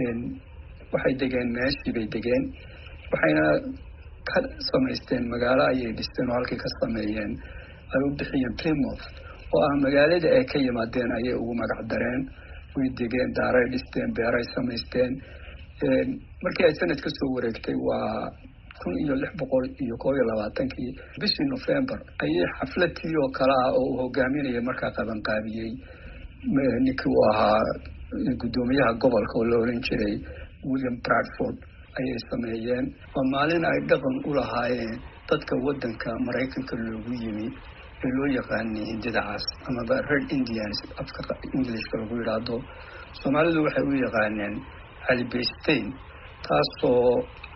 waxay degeen meeshii bay degeen, waxayna ka samaysteen magaalo ayay dhisteen oo halkii ka sameeyeen ay u bixiyeen Plymouth oo ah magaalada ay ka yimaadeen ayay ugu magac dareen. way degeen, daaray dhisteen, beeray samaysteen. markii ay sanad ka soo wareegtay waa kun iyo lix boqol iyo koob iyo labaatankii bishii November ayay xafladii oo kale ah oo uu hogaaminayay markaa qabanqaabiyey ninkii uu ahaa guddoomiyaha gobolka oo la oran jiray William Bradford ayay sameeyeen. waa maalin ay dhaqan u lahaayeen dadka wadanka Mareykanka loogu yimi ee loo yaqaanay Hindida Cas amaba Red Indians afka Englishka lagu yiraahdo. Soomaalidu waxay u yaqaaneen Albeistain, taasoo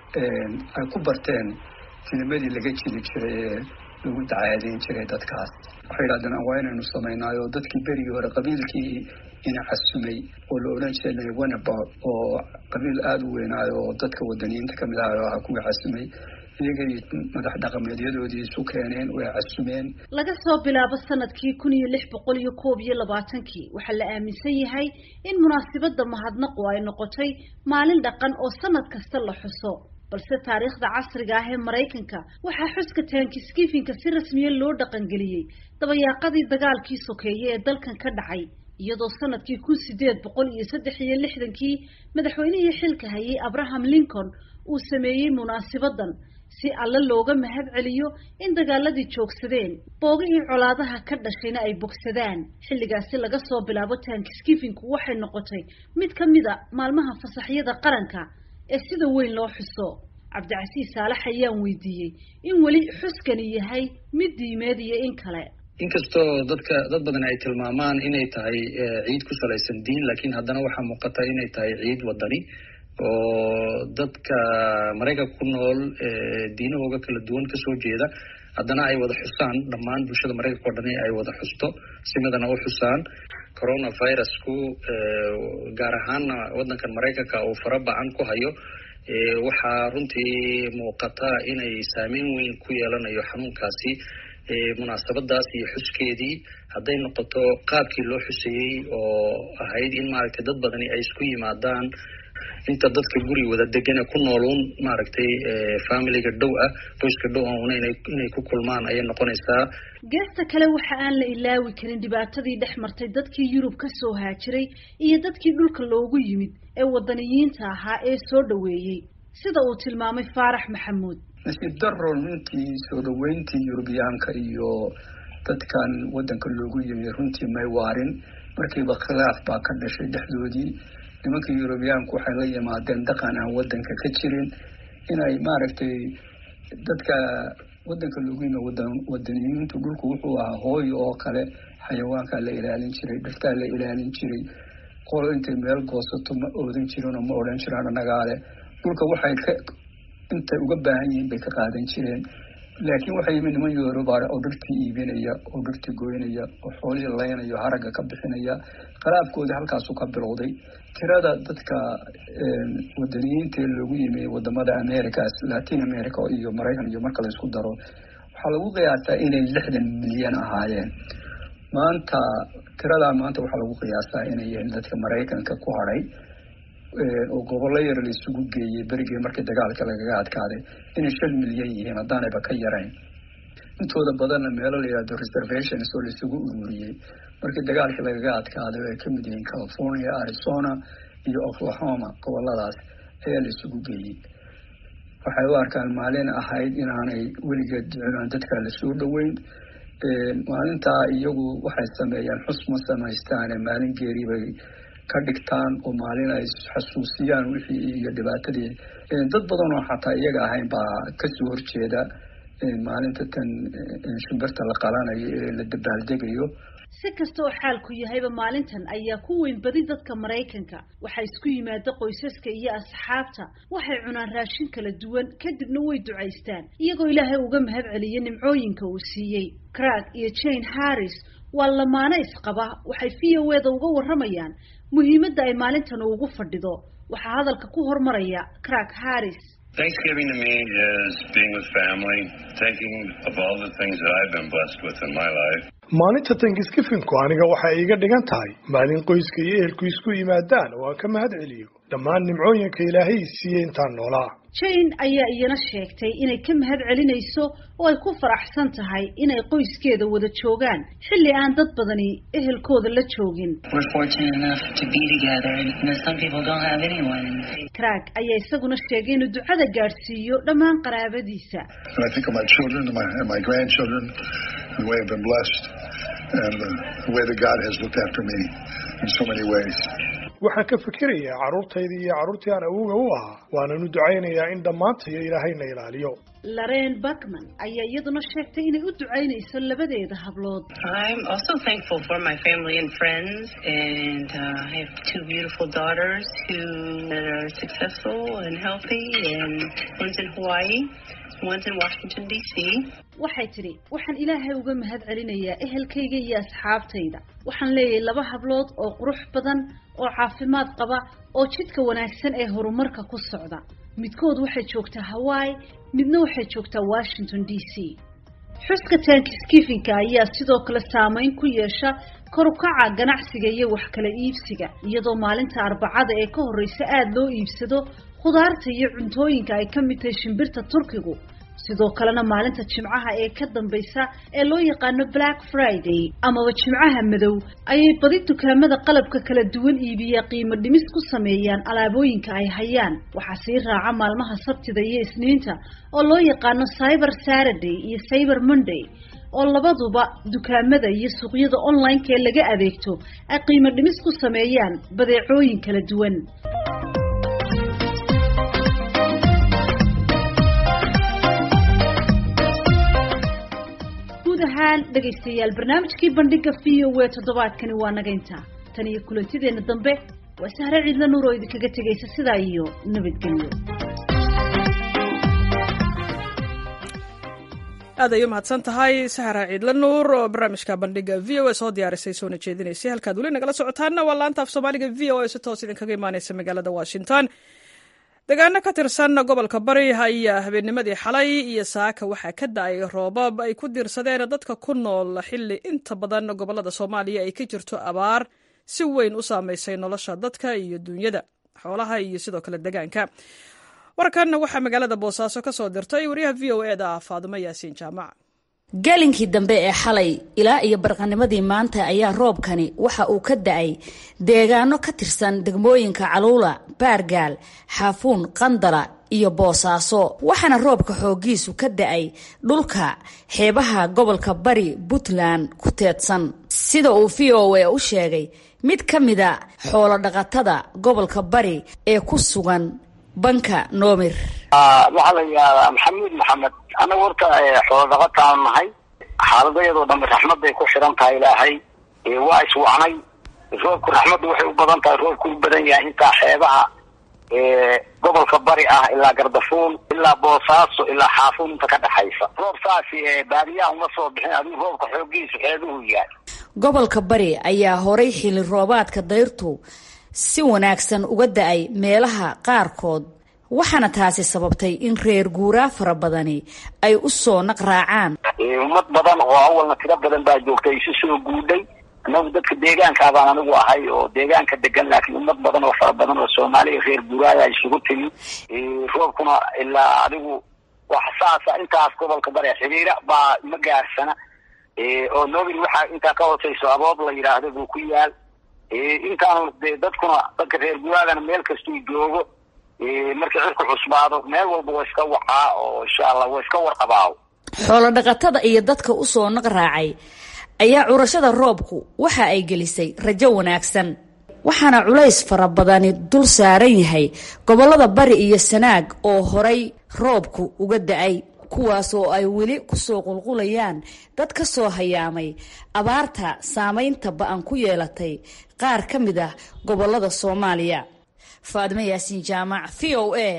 ay ku barteen filmadii laga jili jiray ee lagu dacaadeyn jiray dadkaas. waxay yidhahdeen waa inaynu sameynaayo dadkii berigii hore qabiilkii ina casumay oo la oran jiray Wanabout oo qabiil aada u weynaayo oo dadka wadaniyiinta ka mid ah oo kuwa casumay iyagay madax dhaqameedyadoodii isu keeneen way casumeen. laga soo bilaabo sanadkii kun iyo lix boqol iyo koob iyo labaatankii waxaa la aaminsan yahay in munaasabada mahadnaqu ay noqotay maalin dhaqan oo sanad kasta la xuso. balse taariikhda casriga ah ee Mareykanka waxaa xuska Thanksgiving si rasmiya loo dhaqangeliyay dabayaaqadii dagaalkii sokeeye ee dalkan ka dhacay, iyadoo sanadkii kun sideed boqol iyo saddex iyo lixdankii madaxweynihii xilka hayay Abraham Lincoln uu sameeyay munaasabadan si alla looga mahad celiyo in dagaaladii joogsadeen, boogihii colaadaha ka dhashayna ay bogsadaan. xilligaasi laga soo bilaabo Thanksgiving waxay noqotay mid ka mid ah maalmaha fasaxyada qaranka ee sida weyn loo xuso. Cabdicasiis Saalax ayaan weydiiyey in weli xuskani yahay mid diimeed iyo in kale. inkastoo dadka dad badan ay tilmaamaan inay tahay ciid ku salaysan diin laakiin haddana waxaa muuqata inay tahay ciid wadani oo dadka maraykanka ku nool diinahooga kala duwan kasoo jeeda haddana ay wada xusaan dhammaan bulshada maraykanka oo dhani ay wada xusto simadana u xusaan coronavirusku gaar ahaana waddankan maraykanka uu fara bacan ku hayo waxaa runtii muuqata inay saameyn weyn ku yeelanayo xanuunkaasi munaasabadaas iyo xuskeedii hadday noqoto qaabkii loo xuseeyey oo ahayd in maaragtay dad badani ay isku yimaadaan inta dadka guri wada degana ku nooluun maaragtay familiga dhow ah qoyska dhow ahuna inay inay ku kulmaan ayay noqonaysaa. geesta kale waxa aan la ilaawi karin dhibaatadii dhex martay dadkii Yurub ka soo haajiray iyo dadkii dhulka loogu yimid ee wadaniyiinta ahaa ee soo dhaweeyay sida uu tilmaamay Faarax Maxamuud. nasiib darro runtii soo dhaweyntii Yurubiyaanka iyo dadkan wadanka loogu yimid runtii may waarin markiiba khilaaf baa ka dhashay dhexdoodii. nimanka Yurubiyaanku waxay la yimaadeen dhaqan aan wadanka ka jirin inay maaragtay dadka wadanka loogu yimid wadan wadaniyiintu dhulku wuxuu ahaa hooyo oo kale xayawaanka la ilaalin jiray dhirta la ilaalin jiray qolo intay meel goosato ma oodan jirin oo ma odhan jiraan nagaale dhulka waxay ka intay uga baahan yihiin bay ka qaadan jireen laakiin waxay yimid niman Yurubaar oo dhirtii iibinaya oo dhirtii gooynaya oo xoolihii laynaya haragga ka bixinaya khilaafkoodii halkaasuu ka bilowday. tirada dadka wadaniyiinta loogu yimid wadamada America, Latin America iyo Maraykan iyo marka la isku daro waxaa lagu qiyaasaa inay lixdan milyan ahaayeen. maanta tirada maanta waxaa lagu qiyaasaa inay yihiin dadka Maraykanka ku haray oo gobollo yar la isugu geeyay berigii markii dagaalka lagaga adkaaday inay shan milyan yihiin haddaanayba ka yarayn. intooda badanna meelo la yidhaahdo reservations oo la isugu ururiyey markii dagaalka lagaga adkaaday ay ka mid yihiin California, Arizona iyo Oklahoma gobolladaas ayaa la isugu geeyey. waxay u arkaan maalin ahayd inaanay weligeed ducinaan dadka la soo dhaweyn. maalintaa iyagu waxay sameeyaan xusmo samaystaan maalin geeri bay ka dhigtaan oo maalin ay xasuusiyaan wixii iyo dhibaatadii dad badan oo xataa iyaga ahayn baa kasoo horjeeda maalinta tan shimbirta la qalanayo ee la dabaaldegayo. si kasta oo xaalku yahayba maalintan ayaa ku weyn badi dadka Maraykanka waxay isku yimaada qoysaska iyo asxaabta waxay cunaan raashin kala duwan kadibna way ducaystaan iyagoo Ilaahay uga mahad celiyo nimcooyinka uu siiyey. Craig iyo Jane Harris waa lamaane isqaba waxay V O A da uga waramayaan muhiimadda ay maalintan ugu fadhido. waxaa hadalka ku hormaraya Craig Harris. Thanksgiving to me is being with family, thinking of all the things that I've been blessed with in my life. maalinta Thanksgiving-ku aniga waxay iga dhigan tahay maalin qoyska iyo ehelku isku yimaadaan oo aan ka mahad celiyo dhammaan nimcooyinka Ilaahay siiyay intaan noolaa. Jane ayaa iyana sheegtay inay ka mahad celinayso oo ay ku faraxsan tahay inay qoyskeeda wada joogaan xilli aan dad badani ehelkooda la joogin. We're fortunate enough to be together and you know, some people don't have anyone. Craig ayaa isaguna sheegay inuu ducada gaarsiiyo dhammaan qaraabadiisa. And I think of my children and my, and my grandchildren, the way I've been blessed and the, the way that God has looked after me in so many ways. waxaan ka fikirayaa carruurtayda iyo carruurtii aan awowga u ahaa waananu ducaynayaa in dhammaantayo Ilaahayna ilaaliyo. Lorraine Buckman ayaa iyaduna sheegtay inay u ducaynayso labadeeda hablood. I'm also thankful for my family and friends and uh, I have two beautiful daughters who are successful and healthy and one's in Hawaii, one's in Washington D C. waxay tiri waxaan Ilaahay uga mahad celinayaa ehelkayga iyo asxaabtayda. waxaan leeyahay laba hablood oo qurux badan oo caafimaad qaba oo jidka wanaagsan ee horumarka ku socda. midkood waxay joogtaa Hawaii, midna waxay joogtaa Washington D C. xuska Thanksgiving-ka ayaa sidoo kale saameyn ku yeesha kor u kaca ganacsiga iyo wax kala iibsiga iyadoo maalinta Arbacada ee ka horeysa aad loo iibsado khudaarta iyo cuntooyinka ay ka mid tahay shimbirta Turkigu. sidoo kalena maalinta Jimcaha ee ka dambaysa ee loo yaqaan Black Friday ama Jimcaha madow ayay badi dukaamada qalabka kala duwan iibiya qiimo dhimis ku sameeyaan alaabooyinka ay hayaan. waxaa sii raaca maalmaha Sabtida iyo Isniinta oo loo yaqaan Cyber Saturday iyo Cyber Monday oo labaduba dukaamada iyo suuqyada online-ka ee laga adeegto ay qiimo dhimis ku sameeyaan badeecooyin kala duwan. ahaan dhegaystayaal barnaamijkii bandhiga v o a toddobaadkani waa naga intaa tan iyo kulantideena dambe waa sahre ciidla nuur oo idinkaga tegaysa sidaa iyo nabadgelyo. aad ay u mahadsan tahay sahra ciidla nuur oo barnaamijka bandhiga v o a soo diyaarisay soona jeedinaysay halkaad weli nagala socotaanna waa laanta af soomaaliga v o a si toos idinkaga imaaneysa magaalada washington. deegaano ka tirsan gobolka bari ayaa habeennimadii xalay iyo saaka waxaa ka da-ay roobab ay ku diirsadeen dadka ku nool xilli inta badan gobolada soomaaliya ay ka jirto abaar si weyn u saameysay nolosha dadka iyo duunyada xoolaha iyo sidoo kale deegaanka. warkan waxaa magaalada boosaaso ka soo dirtay wariyaha v o eda Faadumo Yaasiin Jaamac. galinkii dambe ee xalay ilaa iyo barqanimadii maanta ayaa roobkani waxa uu ka da-ay deegaano ka tirsan degmooyinka Caluula, Baargaal, Xaafuun, Qandala iyo Boosaaso waxaana roobka xoogiisu ka da-ay dhulka xeebaha gobolka Bari Puntland ku teedsan sida uu v o a u sheegay mid ka mida xoolo dhaqatada gobolka Bari ee ku sugan banka Noomir. waxaa la yidhaahdaa maxamuud maxamed anaga horta xoolo dhaqataan nahay xaaladayadoo dhambe raxmadday ku xiran tahay ilaahay waa iswacnay roobku raxmaddu waxay u badan tahay roobku u badan yahay intaa xeebaha gobolka bari ah ilaa gardafuul ilaa boosaaso ilaa xaafuun inta ka dhexaysa roob saasi baadiyaha uma soo bixin adigu roobka xoogiisu xeebuhu yahay. gobolka bari ayaa horay xilli roobaadka dayrtu si wanaagsan uga da-ay meelaha qaarkood waxaana taasi sababtay in reer guuraa fara badani ay u soo naqraacaan. ummad badan oo awalna tiro badan baa joogtay isu soo guudhay anagu dadka deegaanka baan anigu ahay oo deegaanka degan laakiin ummad badan oo fara badan oo Soomaaliya reer guuraaya isugu timi roobkuna ilaa adigu wax saasa intaas gobolka bari xiriira baa ma gaarsana oo Noomir waxa inta ka hooseyso abood la yiraahdo buu ku yaal intaan dadkuna dadka reer guuraadana meel kasta uu joogo markii cirku cusbaado meel walba waa iska wacaa oo insha Allah waa iska warqabaa. xoolo dhaqatada iyo dadka u soo naqraacay ayaa curashada roobku waxa ay gelisay rajo wanaagsan waxaana culays fara badani dul saaran yahay gobolada Bari iyo Sanaag oo horay roobku uga da-ay kuwaas oo ay weli ku soo qulqulayaan dad ka soo hayaamay abaarta saameynta ba'an ku yeelatay qaar ka mid ah gobolada Soomaaliya. Faadumo Yaasiin Jaamac v o a.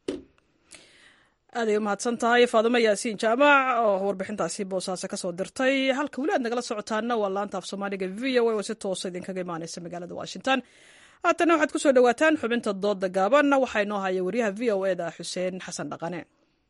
aad ay u mahadsan tahay Faadumo Yaasiin Jaamac oo warbixintaasi Boosaaso ka soo dirtay halka walaad nagala socotaana waa laanta af Soomaaliga v o a oo si toos ah idinkaga imaaneysa magaalada Washington. haatan waxaad ku soo dhawaataan xubinta dooda gaaban waxa inoo haya wariyaha v o eda Xuseen Xasan Dhaqane.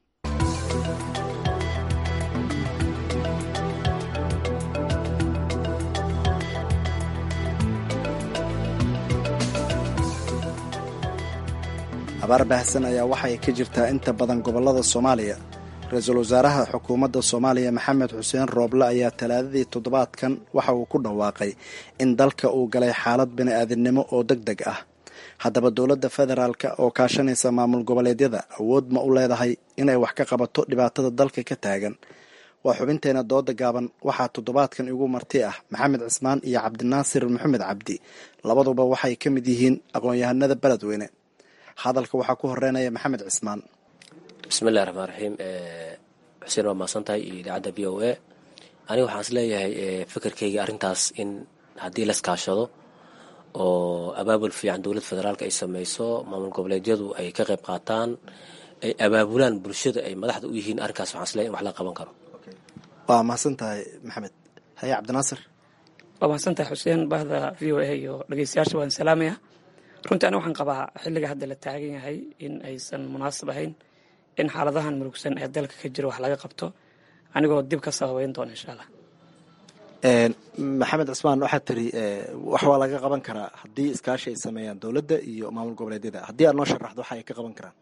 abaar baahsan ayaa waxay ka jirtaa inta badan gobolada Soomaaliya. Ra-iisul wasaaraha xukuumadda Soomaaliya Maxamed Xuseen Rooble ayaa talaadadii toddobaadkan waxa uu ku dhawaaqay in dalka uu galay xaalad bini'aadanimo oo degdeg ah. Haddaba dowladda federaalka oo kaashanaysa maamul goboleedyada awood ma u leedahay inay wax ka qabato dhibaatada dalka ka taagan? waa xubinteena dooda gaaban waxaa toddobaadkan igu marti ah Maxamed Cismaan iyo Cabdinaasir Maxamed Cabdi. labaduba waxay ka mid yihiin aqoon-yahanada beledweyne. hadalka waxaa ku horeynaya Maxamed Cismaan. bismillahi raxmaani raxiim. xuseen waa mahadsantahay iyo idaacadda v o a. aniga waxaan is leeyahay fikirkayga arrintaas in haddii la iskaashado oo abaabul fiican dowlad federaalka ay sameyso maamul goboleedyadu ay ka qayb qaataan ay abaabulaan bulshada ay madaxda u yihiin arrinkaas waxaan is leeyahay in wax la qaban karo. waa mahadsantahay Maxamed. haye Cabdinaasir. waa mahadsantahay xuseen bahda v o a iyo dhegeystayaasha waan salaamaya. runtii aniga waxaan qabaa xilliga hadda la taagan yahay in aysan munaasab ahayn in xaaladahan murugsan ee dalka ka jira wax laga qabto anigoo dib ka sababeyn doona insha allah. Maxamed Cismaan waxaad tiri wax waa laga qaban karaa haddii iskaashi ay sameeyaan dowladda iyo maamul goboleedyada. haddii aad noo sharaxdo waxa ay ka qaban karaan.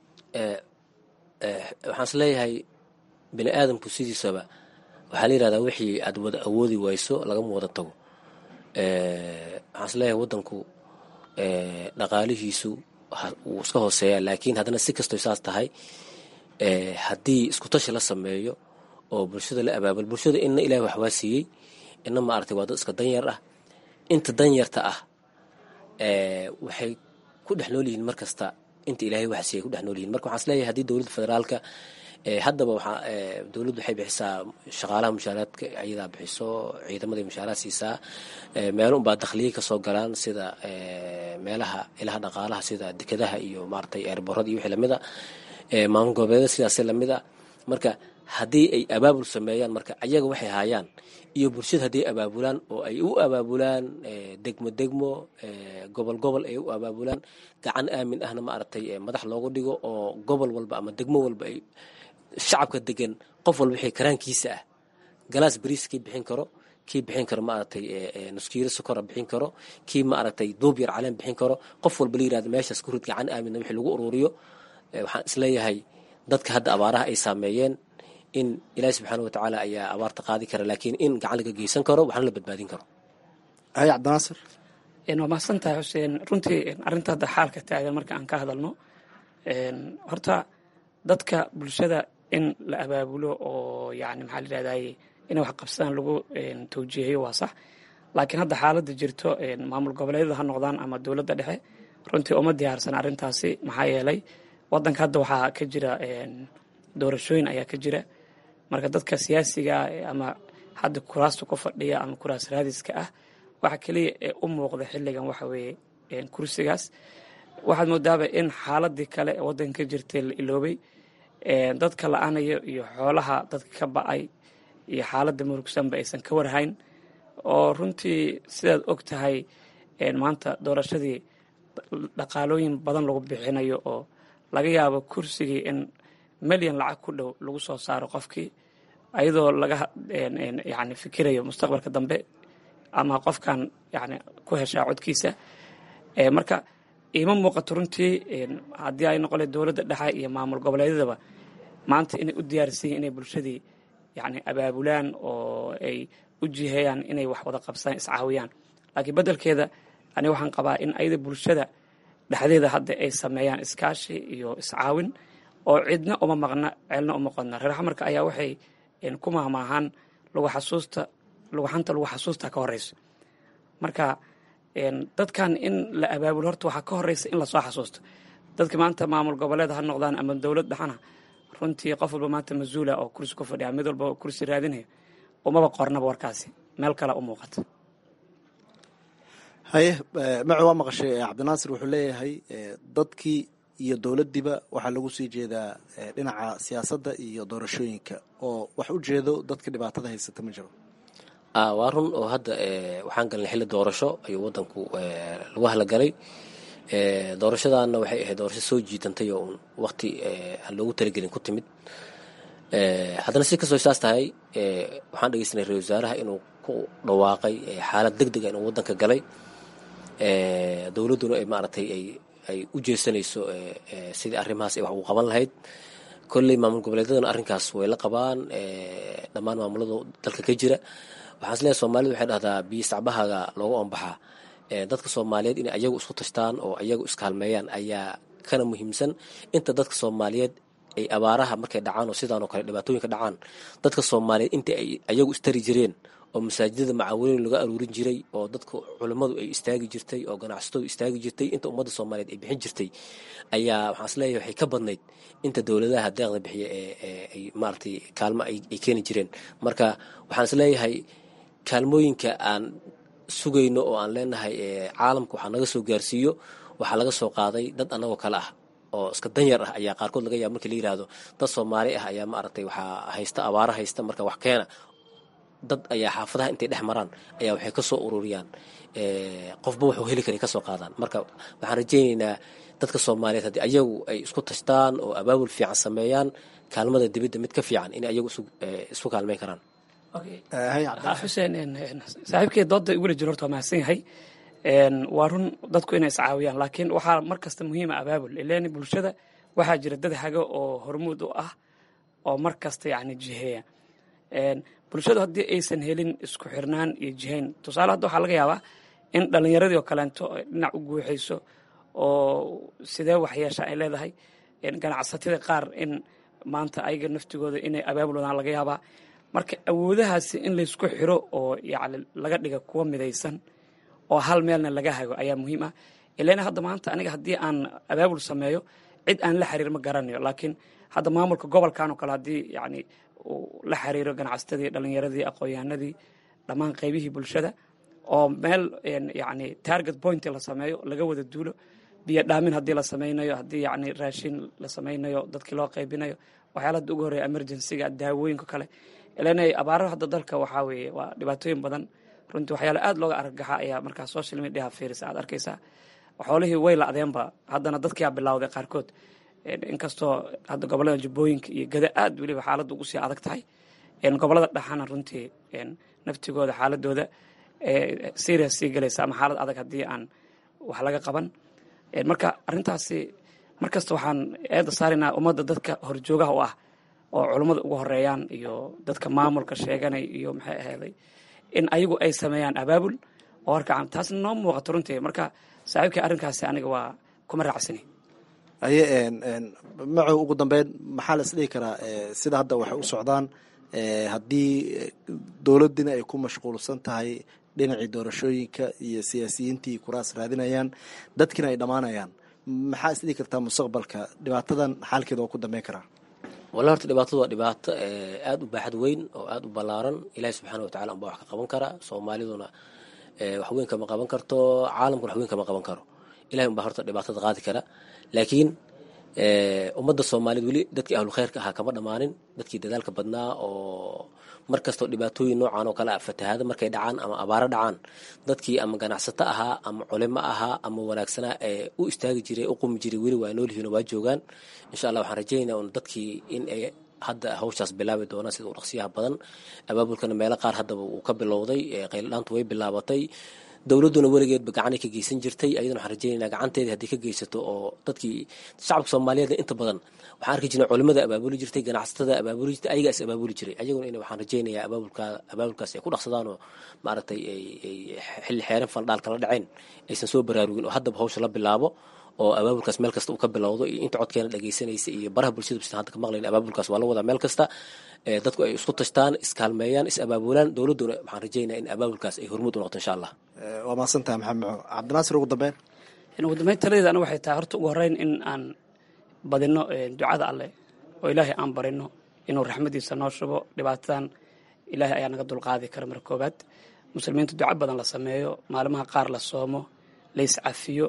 waxaan is leeyahay bini aadamku sidiisaba waxaa la yidhahdaa wixii aad wada awoodi wayso lagama wada tago. waxaan is leeyahay waddanku dhaqaalihiisu wuu iska hooseeyaa laakiin haddana si kastoy saas tahay haddii isku tashi la sameeyo oo bulshada la abaabul bulshada inna ilaahay wax waa siiyey inna ma aragtay waa dad iska danyar ah inta danyarta ah waxay ku dhex nool yihiin mar kasta inta ilaahay wax siiyey ku dhex nool yihiin marka waxaan is leeyahay haddii dowladda federaalka haddaba waxaa dowladdu waxay bixisaa shaqaalaha mushaaraadka ayadaa bixiso, ciidamaday mushaaraad siisaa, meelo unbaa dakhliya kasoo galaan sida meelaha ilaha dhaqaalaha sida dekedaha iyo maaragtay eerborada iyo wixii lamida, maamul goboleeda sidaas lamida. marka haddii ay abaabul sameeyaan, marka ayaga waxay hayaan iyo bulshada hadday abaabulaan oo ay u abaabulaan degmo degmo gobol gobol ay u abaabulaan, gacan aamin ahna maaragtay madax loogu dhigo oo gobol walba ama degmo walba ay shacabka degan qof walba wixii karaankiisa ah, galaas bariis kii bixin karo, kii bixin karo maaragtay nuskiilo sokora bixin karo, kii maaragtay duub yar caleen bixin karo, qof walba la yirahdo meeshaas ku rid gacan aaminna wixii lagu ururiyo. waxaan isleeyahay dadka hadda abaaraha ay saameeyeen in ilaahi subxaana watacaala ayaa abaarta qaadi kara, laakiin in gacan laga geysan karo waxna la badbaadin karo. hay cabdinaasir. waa mahadsan tahay xuseen. runtii arrinta hadda xaalka taagan marka aan ka hadalno, horta dadka bulshada in la abaabulo oo yani maxaa la yidhahdaye inay wax qabsadaan lagu tawjiihiyo waa sax, laakiin hadda xaaladda jirto maamul goboleedyada ha noqdaan ama dowladda dhexe runtii uma diyaarsan arrintaasi. maxaa yeelay wadanka hadda waxaa ka jira doorashooyin ayaa ka jira, marka dadka siyaasiga ama hadda kuraasta ku fadhiya ama kuraas raadiska ah waxa kaliya ee u muuqda xilligan waxa weeye kursigaas. waxaad moodaaba in xaaladii kale ee wadanka ka jirtay la iloobay, dadka la-aanayo iyo xoolaha dadka ka ba'ay iyo xaaladda murugsanba aysan ka warhayn. oo runtii sidaad og tahay maanta doorashadii dhaqaalooyin badan lagu bixinayo oo laga yaabo kursigii in milyan lacag ku dhow lagu soo saaro qofkii, ayadoo laga yani fikirayo mustaqbalka dambe ama qofkan yani ku heshaa codkiisa. marka iima muuqato runtii haddii ay noqole dowladda dhexe iyo maamul goboleedyadaba maanta inay u diyaarsan yihin inay bulshadii yani abaabulaan oo ay u jiheeyaan inay wax wada qabsaan, iscaawiyaan. laakiin beddelkeeda ani waxaan qabaa in ayada bulshada dhexdeeda hadda ay sameeyaan iskaashi iyo iscaawin oo cidna uma maqna ceelna uma qodna. reer xamarka ayaa waxay ku mahmaahaan lagu xasuusta laguxanta lagu xasuusta ka horeyso. marka dadkan in la abaabulo horta waxaa ka horeysa in lasoo xasuusto. dadka maanta maamul goboleed ha noqdaan ama dowlad dhexana, runtii qof walba maanta mas-uula oo kursi ku fadhiya, mid walba kursi raadinayo, umaba qornaba warkaasi, meel kale u muuqata. haye macu waa maqashay cabdinaasir wuxuu leeyahay dadkii iyo dowladdiiba waxaa lagu sii jeedaa dhinaca siyaasadda iyo doorashooyinka oo wax u jeedo dadka dhibaatada haysata ma jiro. waa run oo hadda waxaan galnay xilli doorasho ayuu wadanku lagu halagalay. doorashadaana waxay ahayd doorasho soo jiitantay oo un waqti aan loogu talagelin ku timid. haddana si kastoo saas tahay waxaan dhegeysanay ra-iisul wasaaraha inuu ku dhawaaqay xaalad deg dega inuu wadanka galay, dowladduna ay maaragtay ay ay u jeesanayso sidii arrimahaas ay wax ugu qaban lahayd. kolley maamul goboleedyadana arrinkaas way la qabaan, dhammaan maamulada dalka ka jira. waxaan isleeyahay soomaalidu waxay dhahdaa biyo sacbahaga looga oonbaxaa. dadka soomaaliyeed inay ayagu isku tashtaan oo ayagu iskaalmeeyaan ayaa kana muhiimsan inta dadka soomaaliyeed ay abaaraha markay dhacaan oo sidaan oo kale dhibaatooyinka dhacaan, dadka soomaaliyeed inta ay ayagu istari jireen oo masaajidada macaawiniin laga aruurin jiray oo dadka culammadu ay istaagi jirtay oo ganacsatadu istaagi jirtay, inta ummadda soomaaliyeed ay bixin jirtay ayaa waxaan isleeyahay waxay ka badnayd inta dowladaha deeqda bixiya ee ay maaragtay kaalmo ay keeni jireen. marka waxaan isleeyahay kaalmooyinka aan sugayno oo aan leenahay caalamka waxaa naga soo gaarsiiyo waxaa laga soo qaaday dad annagoo kale ah oo iska danyar ah ayaa qaarkood laga yaaba markii la yidhaahdo dad soomaali ah ayaa maaragtay waxaa haysta abaara haysta, marka wax keena dad ayaa xaafadaha intay dhex maraan ayaa waxay ka soo ururiyaan, qofba wuxuu heli karay ka soo qaadaan. marka waxaan rajaynaynaa dadka soomaaliyeed haddii ayagu ay isku tashtaan oo abaabul fiican sameeyaan, kaalmada dibadda mid ka fiican inay ayagu isku kaalmeyn karaan. xuseen saaxiibkey dooda igula jiro horta waa mahadsan yahay. waa run dadku inay iscaawiyaan, laakiin waxaa mar kasta muhiima abaabul. ileen bulshada waxaa jira dad haga oo hormuud u ah oo mar kasta yani jiheeya. bulshadu haddii aysan helin isku xirnaan iyo jihayn, tusaale hadda waxaa laga yaabaa in dhalinyaradii oo kaleento dhinac u guuxayso oo sidee waxyeesha ay leedahay. ganacsatada qaar in maanta ayaga naftigooda inay abaabulodaan laga yaabaa. marka awoodahaasi in laysku xiro oo yani laga dhiga kuwa midaysan oo hal meelna laga hago ayaa muhiim ah. ilan hadda maanta aniga haddii aan abaabul sameeyo cid aan la xiriir ma garanayo, laakiin hadda maamulka gobolkan oo kale haddii yani uu la xiriiro ganacsatadii dhalinyaradii aqoon-yahanadii dhammaan qaybihii bulshada oo meel yani target point la sameeyo laga wada duulo biyo dhaamin haddii la samaynayo haddii yani raashin la samaynayo dadkii loo qaybinayo waxyaalada ugu horeeya emergencyga daawooyinka kale ilan abaaraha hadda dalka waxaa weeye waa dhibaatooyin badan runtii waxyaala aad looga argagaxa ayaa markaa social media fiirisa aad arkaysaa xoolihii way la-deenba haddana dadkiyaa bilowday qaarkood inkastoo hadda gobolada jubbooyinka iyo gada aad weliba xaaladda ugu sii adag tahay gobolada dhaxana runtii naftigooda xaaladooda serious sii galaysa ama xaalad adag haddii aan wax laga qaban marka arrintaasi markasta waxaan eedda saaraynaa ummadda dadka horjoogaha u ah oo culummada ugu horeeyaan iyo dadka maamulka sheeganay iyo maxay ahayday in ayagu ay sameeyaan abaabul oo harkacan taasna noo muuqato runtii marka saaxiibkii arrinkaasi aniga waa kuma raacsani aye macow ugu dambeyn maxaa la isdhihi karaa sida hadda waxay u socdaan haddii dowladdina ay ku mashquulsan tahay dhinacii doorashooyinka iyo siyaasiyiintii kuraas raadinayaan dadkiina ay dhammaanayaan maxaa isdhihi kartaa mustaqbalka dhibaatadan xaalkeeda oo ku dambeyn karaa walla horta dhibaatadu waa dhibaato aada u baaxad weyn oo aada u ballaaran ilaahi subxaana watacala unbaa wax ka qaban kara soomaaliduna wax weyn kama qaban karto caalamkuna wax weyn kama qaban karo ilahay unbaa horta dhibaatada qaadi kara laakiin ummadda soomaaliyed weli dadkii ahlu khayrka ahaa kama dhammaanin dadkii dadaalka badnaa oo mar kastoo dhibaatooyin noocan oo kale fatahaada markay dhacaan ama abaaro dhacaan dadkii ama ganacsato ahaa ama culimo ahaa ama wanaagsanaa ee u istaagi jiray u qumi jiray weli waa noolyihiin oo waa joogaan insha allah waxaan rajaynaa un dadkii in ay hadda hawshaas bilaabi doonaan sida u dhaqsiyaha badan abaabulkana meelo qaar haddaba uu ka bilowday qayldhaantu way bilaabatay dowladduna weligeedba gacanay ka geysan jirtay ayadana waxaan rajaynaynaa gacanteedii haddii ka geysato oo dadkii shacabka soomaaliyeed inta badan waxaan arki jirnay culimada abaabuli jirtay ganacsatada abaabuli jirtay ayagaa is abaabuli jiray ayaguna in waxaan rajaynayaa abaabulka abaabulkaas ay ku dhaqsadaan oo maaragtay ay xilli xeeran faldhaal kala dhaceen aysan soo baraarugin oo haddaba hawsha la bilaabo oo abaabulkaas meel kasta uu ka bilowdo iyo inta codkeena dhageysanaysa iyo baraha bulshada bs hadda ka maqlayn abaabulkaas waa la wadaa meel kasta dadku ay isku tashtaan iskaalmeeyaan is abaabulaan dowladduna waxaan rajaynaa in abaabulkaas ay hormuud u noqoto insha allah waa mahadsantaha maxamed maco cabdinaasir ugu dambeyn ugu dambeyn taladeeda aniga waxay tahay horta ugu horreyn in aan badino ducada alleh oo ilaahay aan barino inuu raxmadiisa noo shubo dhibaatadan ilaahay ayaa naga dulqaadi kara marka koobaad muslimiinta duco badan la sameeyo maalimaha qaar la soomo la iscafiyo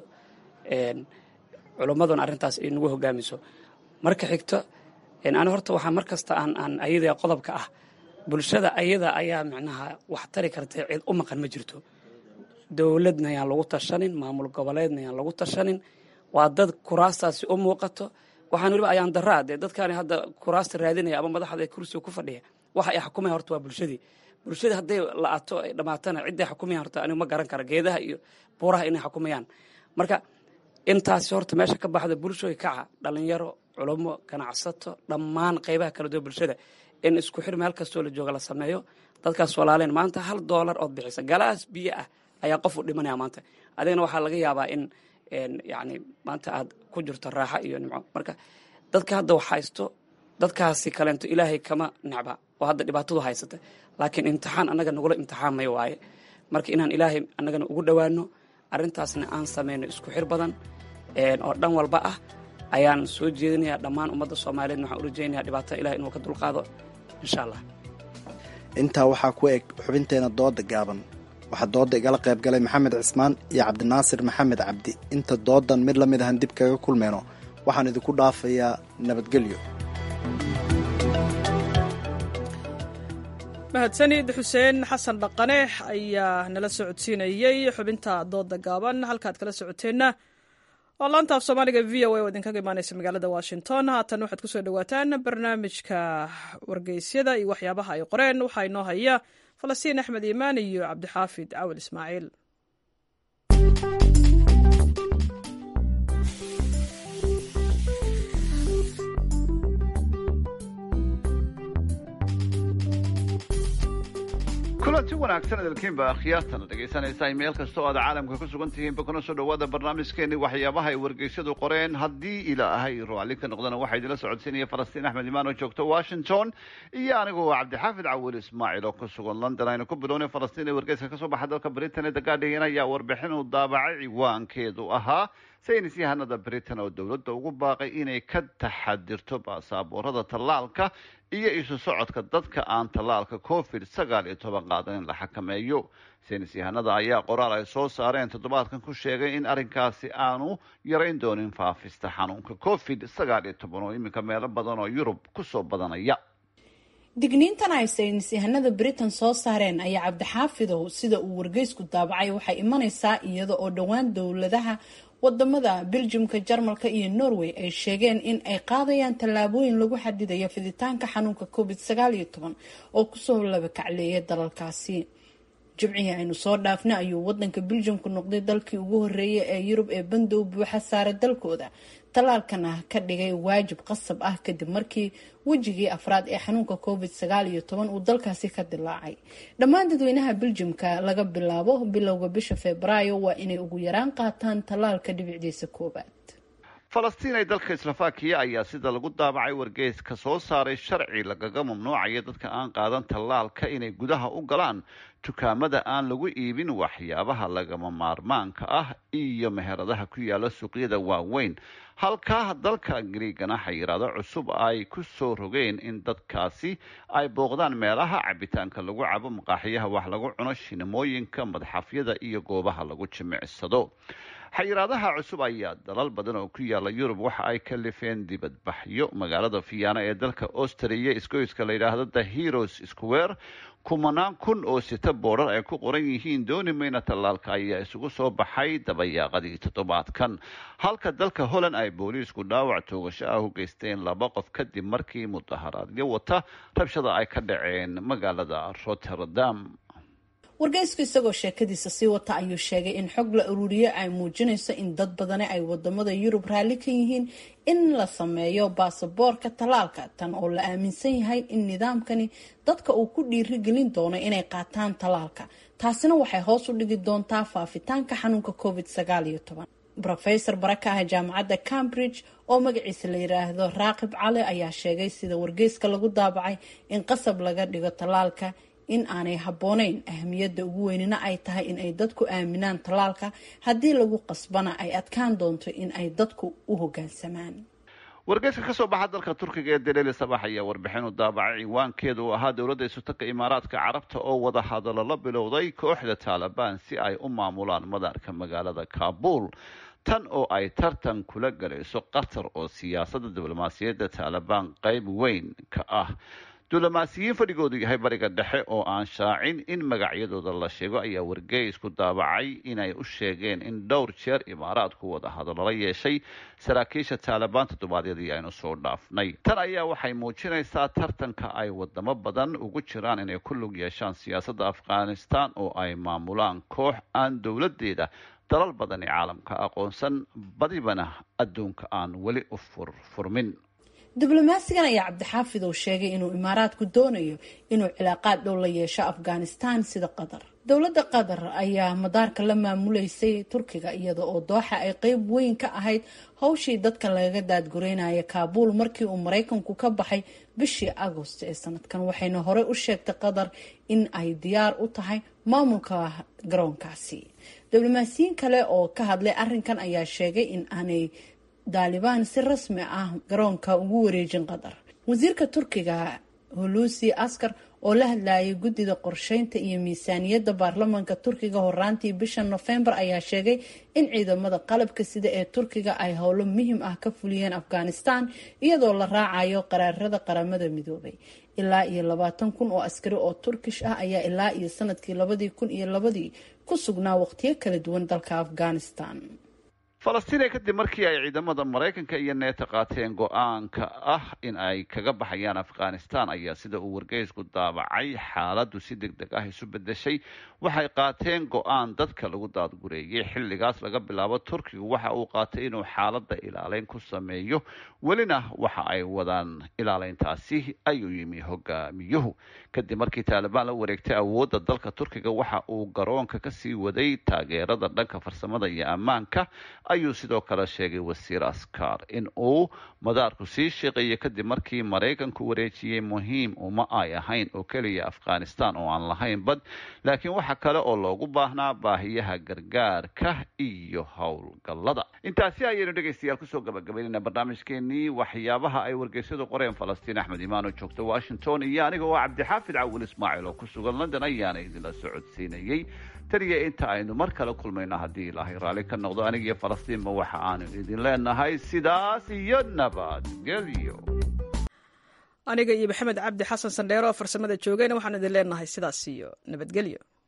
culummaduna arrintaas ay nagu hogaamiso marka xigto ani horta waxaa mar kasta aan aan ayada qodobka ah bulshada ayada ayaa micnaha wax tari karta cid u maqan ma jirto dowladna yaan lagu tashanin maamul goboleedna yaan lagu tashanin waa dad kuraastaasi u muuqato waxaan weliba ayaan daraa dee dadkaani hadda kuraasta raadinaya ama madaxda kursiga ku fadhiya waxa ay xukumaya horta waa bulshadii bulshada hadday la-ato ay dhamaatana cidday xukumayaan horta anigu ma garan kara geedaha iyo buuraha inay xukumayaan marka intaasi horta meesha ka baxda bulshooy kaca dhalinyaro culummo ganacsato dhammaan qaybaha kala duwan bulshada in isku xir meel kastoo la jooga la sameeyo dadkaas walaaleen maanta hal doolar ood bixisa galaas biyo ah ayaa qof u dhimanaya maanta adigana waxaa laga yaabaa in yani maanta aad ku jirto raaxa iyo nimco marka dadka hadda wax haysto dadkaasi kaleento ilaahay kama necba oo hadda dhibaatadu haysata laakiin imtixaan annaga nagula imtixaamayo waaye marka inaan ilaahay annagana ugu dhowaano arrintaasna aan samayno isku xir badan oo dhan walba ah ayaan soo jeedinayaa dhammaan ummadda soomaaliyeed waxaan u rajaynayaa dhibaatada ilahay inuu ka dulqaado insha allah intaa waxaa ku eg xubinteena dooda gaaban waxaa dooda igala qayb galay maxamed cismaan iyo cabdinaasir maxamed cabdi inta doodan mid lamid ahan dib kaga kulmeyno waxaan idinku dhaafayaa nabadgelyo mahadsanid xuseen xasan dhaqane ayaa nala socodsiinayey xubinta dooda gaaban halkaad kala socoteenna oo laantaaf soomaaliga v o a oo idinkaga imaaneysa magaalada washington haatan waxaad kusoo dhawaataan barnaamijka wargeysyada iyo waxyaabaha ay qoreen waxaa inoo haya falastiin axmed iimaan iyo cabdixaafid cawal ismaaciil kulanti wanaagsan dalkiinba akhyaartana dhegaysanaysaa meel kasta oo aad caalamka ku sugan tihiinba kuna soo dhawaada barnaamijkeeni waxyaabaha ay wargeysyadu qoreen haddii ilaahay raalli ka noqdana waxaa idinla socodsiinaya falastiin axmed imaan oo joogta washington iyo anigoo cabdixaafid cawil ismaaciil oo ku sugan london aynu ku bilownay falastiin ee wargeyska kasoo baxa dalka britain ee the guardian ayaa warbixin uu daabacay ciwaankeedu ahaa saynis yahanada britain oo dowladda ugu baaqay inay ka taxadirto baasaboorada tallaalka iyo isu socodka dadka aan tallaalka covid sagaal iyo toban qaadan in la xakameeyo. saynis yahanada ayaa qoraal ay soo saareen toddobaadkan ku sheegay in arrinkaasi aanu yarayn doonin faafista xanuunka covid sagaal iyo toban oo iminka meelo badan oo yurub kusoo badanaya. digniintan ay saynis yahanada britain soo saareen ayaa cabdixaafidow sida uu wargeysku daabacay waxay imanaysaa iyada oo dhowaan dowladaha wadamada Belgiumka, Jarmalka iyo Norway ay sheegeen in ay qaadayaan tallaabooyin lagu xadidayo fiditaanka xanuunka covid sagaal iyo toban oo kusoo laba kacleeyay dalalkaasi. jimcihii aynu soo dhaafna ayuu wadanka Belgiumku noqday dalkii ugu horeeyay ee Yurub ee bandow buuxa saaray dalkooda, talaalkana ka dhigay waajib qasab ah kadib markii wejigii afraad ee xanuunka covid sagaal iyo toban uu dalkaasi ka dilaacay. dhammaan dadweynaha Belgiumka laga bilaabo bilowga bisha Febraayo waa inay ugu yaraan qaataan talaalka dhibicdiisa koobaad. falastiin ay dalka Slovakia ayaa sida lagu daabacay wargeyska soo saaray sharci lagaga mamnuucayo dadka aan qaadan tallaalka inay gudaha u galaan dukaamada aan lagu iibin waxyaabaha lagama maarmaanka ah iyo meheradaha ku yaala suuqyada waaweyn, halka dalka Griigana xayiraado cusub ay ku soo rogeen in dadkaasi ay booqdaan meelaha cabitaanka lagu cabo, maqaaxiyaha wax lagu cuno, shineemooyinka, madxafyada iyo goobaha lagu jimicsado. xayiraadaha cusub ayaa dalal badan oo ku yaala Yurub waxa ay kalifeen dibadbaxyo. magaalada Vienna ee dalka Austria isgoyska la yiraahdo The Heroes Square, kumanaan kun oo sita boodhar ay ku qoran yihiin dooni mayna tallaalka ayaa isugu soo baxay dabayaaqadii toddobaadkan, halka dalka Holland ay booliisku dhaawac toogasho ah u geysteen laba qof kadib markii mudaharaadyo wata rabshada ay ka dhaceen magaalada Rotterdam. wargeysku isagoo sheekadiisa sii wata ayuu sheegay in xog la ururiyo ay muujinayso in dad badani ay wadamada Yurub raalli ka yihiin in la sameeyo baasaboorka talaalka, tan oo la aaminsan yahay in nidaamkani dadka uu ku dhiirigelin doono inay qaataan talaalka, taasina waxay hoos u dhigi doontaa faafitaanka xanuunka covid sagaal iyo toban. Professor baraka ah jaamacadda Cambridge oo magaciisa la yiraahdo Raaqib Cali ayaa sheegay sida wargeyska lagu daabacay in qasab laga dhigo talaalka in aanay habboonayn, ahmiyadda ugu weynina ay tahay in ay dadku aaminaan talaalka, haddii lagu qasbana ay adkaan doonto in ay dadku u hoggaansamaan. wargeyska ka soo baxa dalka Turkiga ee Daily Sabah ayaa warbixin u daabacay ciwaankeedu uu ahaa dowladda Isutaga Imaaraadka Carabta oo wada hadallo la bilowday kooxda Taliban si ay u maamulaan madaarka magaalada Kabul, tan oo ay tartan kula galayso Qatar oo siyaasadda diblomaasiyadda Taliban qayb weyn ka ah. diblomaasiyiin fadhigoodu yahay bariga dhexe oo aan shaacin in magacyadooda la sheego ayaa wargeysku daabacay inay u sheegeen in dhowr jeer imaaraadku wada hadallo la yeeshay saraakiisha Taliban toddobaadyadii aynu soo dhaafnay. tan ayaa waxay muujinaysaa tartanka ay wadamo badan ugu jiraan inay ku lug yeeshaan siyaasadda Afghanistan oo ay maamulaan koox aan dowladeeda dalal badan ee caalamka aqoonsan, badibana adduunka aan weli u furfurmin. diblomaasigan ayaa cabdixaafid oo sheegay inuu imaaraadku doonayo inuu cilaaqaad dhow la yeesho Afghanistan sida Qatar. dowladda Qatar ayaa madaarka la maamuleysay Turkiga iyada oo Dooxa ay qayb weyn ka ahayd hawshii dadka laga daadgureynaya Kabul markii uu Mareykanku ka baxay bishii Agoosto ee sanadkan, waxayna hore u sheegtay Qatar in ay diyaar u tahay maamulka garoonkaasi. diblomaasiyiin kale oo ka hadlay arrinkan ayaa sheegay in aanay Taliban si rasmi ah garoonka ugu wareejin Qatar. wasiirka Turkiga Hulusi Askar oo la hadlayay guddida qorsheynta iyo miisaaniyadda baarlamaanka Turkiga horaantii bisha November ayaa sheegay in ciidamada qalabka sida ee Turkiga ay howlo muhiim ah ka fuliyeen Afghanistan iyadoo la raacayo qaraarada qaramada midoobay. ilaa iyo labaatan kun oo askari oo Turkish ah ayaa ilaa iyo sanadkii labadii kun iyo labadii ku sugnaa waqtiyo kala duwan dalka Afghanistan. falastiin kadib markii ay ciidamada Mareykanka iyo neeta qaateen go-aanka ah in ay kaga baxayaan Afghanistan ayaa sida uu wargeysku daabacay xaaladdu si degdeg ah isu bedeshay. waxay qaateen go-aan dadka lagu daadgureeyay. xilligaas laga bilaabo Turkiga waxa uu qaatay inuu xaaladda ilaaleyn ku sameeyo, welina waxa ay wadaan ilaaleyntaasi ayuu yimi hogaamiyuhu. kadib markii Taliban la wareegtay awoodda dalka Turkiga waxa uu garoonka kasii waday taageerada dhanka farsamada iyo ammaanka ayuu sidoo kale sheegay wasiir askar in uu madaarku sii shaqeeyey kadib markii maraykanku wareejiyey muhiim uma ay ahayn oo keliya afghanistan oo aan lahayn bad laakiin waxa kale oo loogu baahnaa baahiyaha gargaarka iyo howlgallada. intaasi ayaynu dhegaystayaal kusoo gabagabaynayna barnaamijkeenii waxyaabaha ay wargeysyadu qoreen. falastiin axmed imaan oo joogta washington iyo aniga oo cabdixaafid cawil ismaaciil oo ku sugan london ayaana idinla socodsiinayey. taniya inta aynu mar kale kulmayno haddii ilaahay raalli ka noqdo aniga iyo falastiinba waxa aanu idin leenahay sidaas iyo nabadgelyo. aniga iyo maxamed cabdi xasan sandheero farsamada joogayna waxaan idin leenahay sidaas iyo nabadgelyo.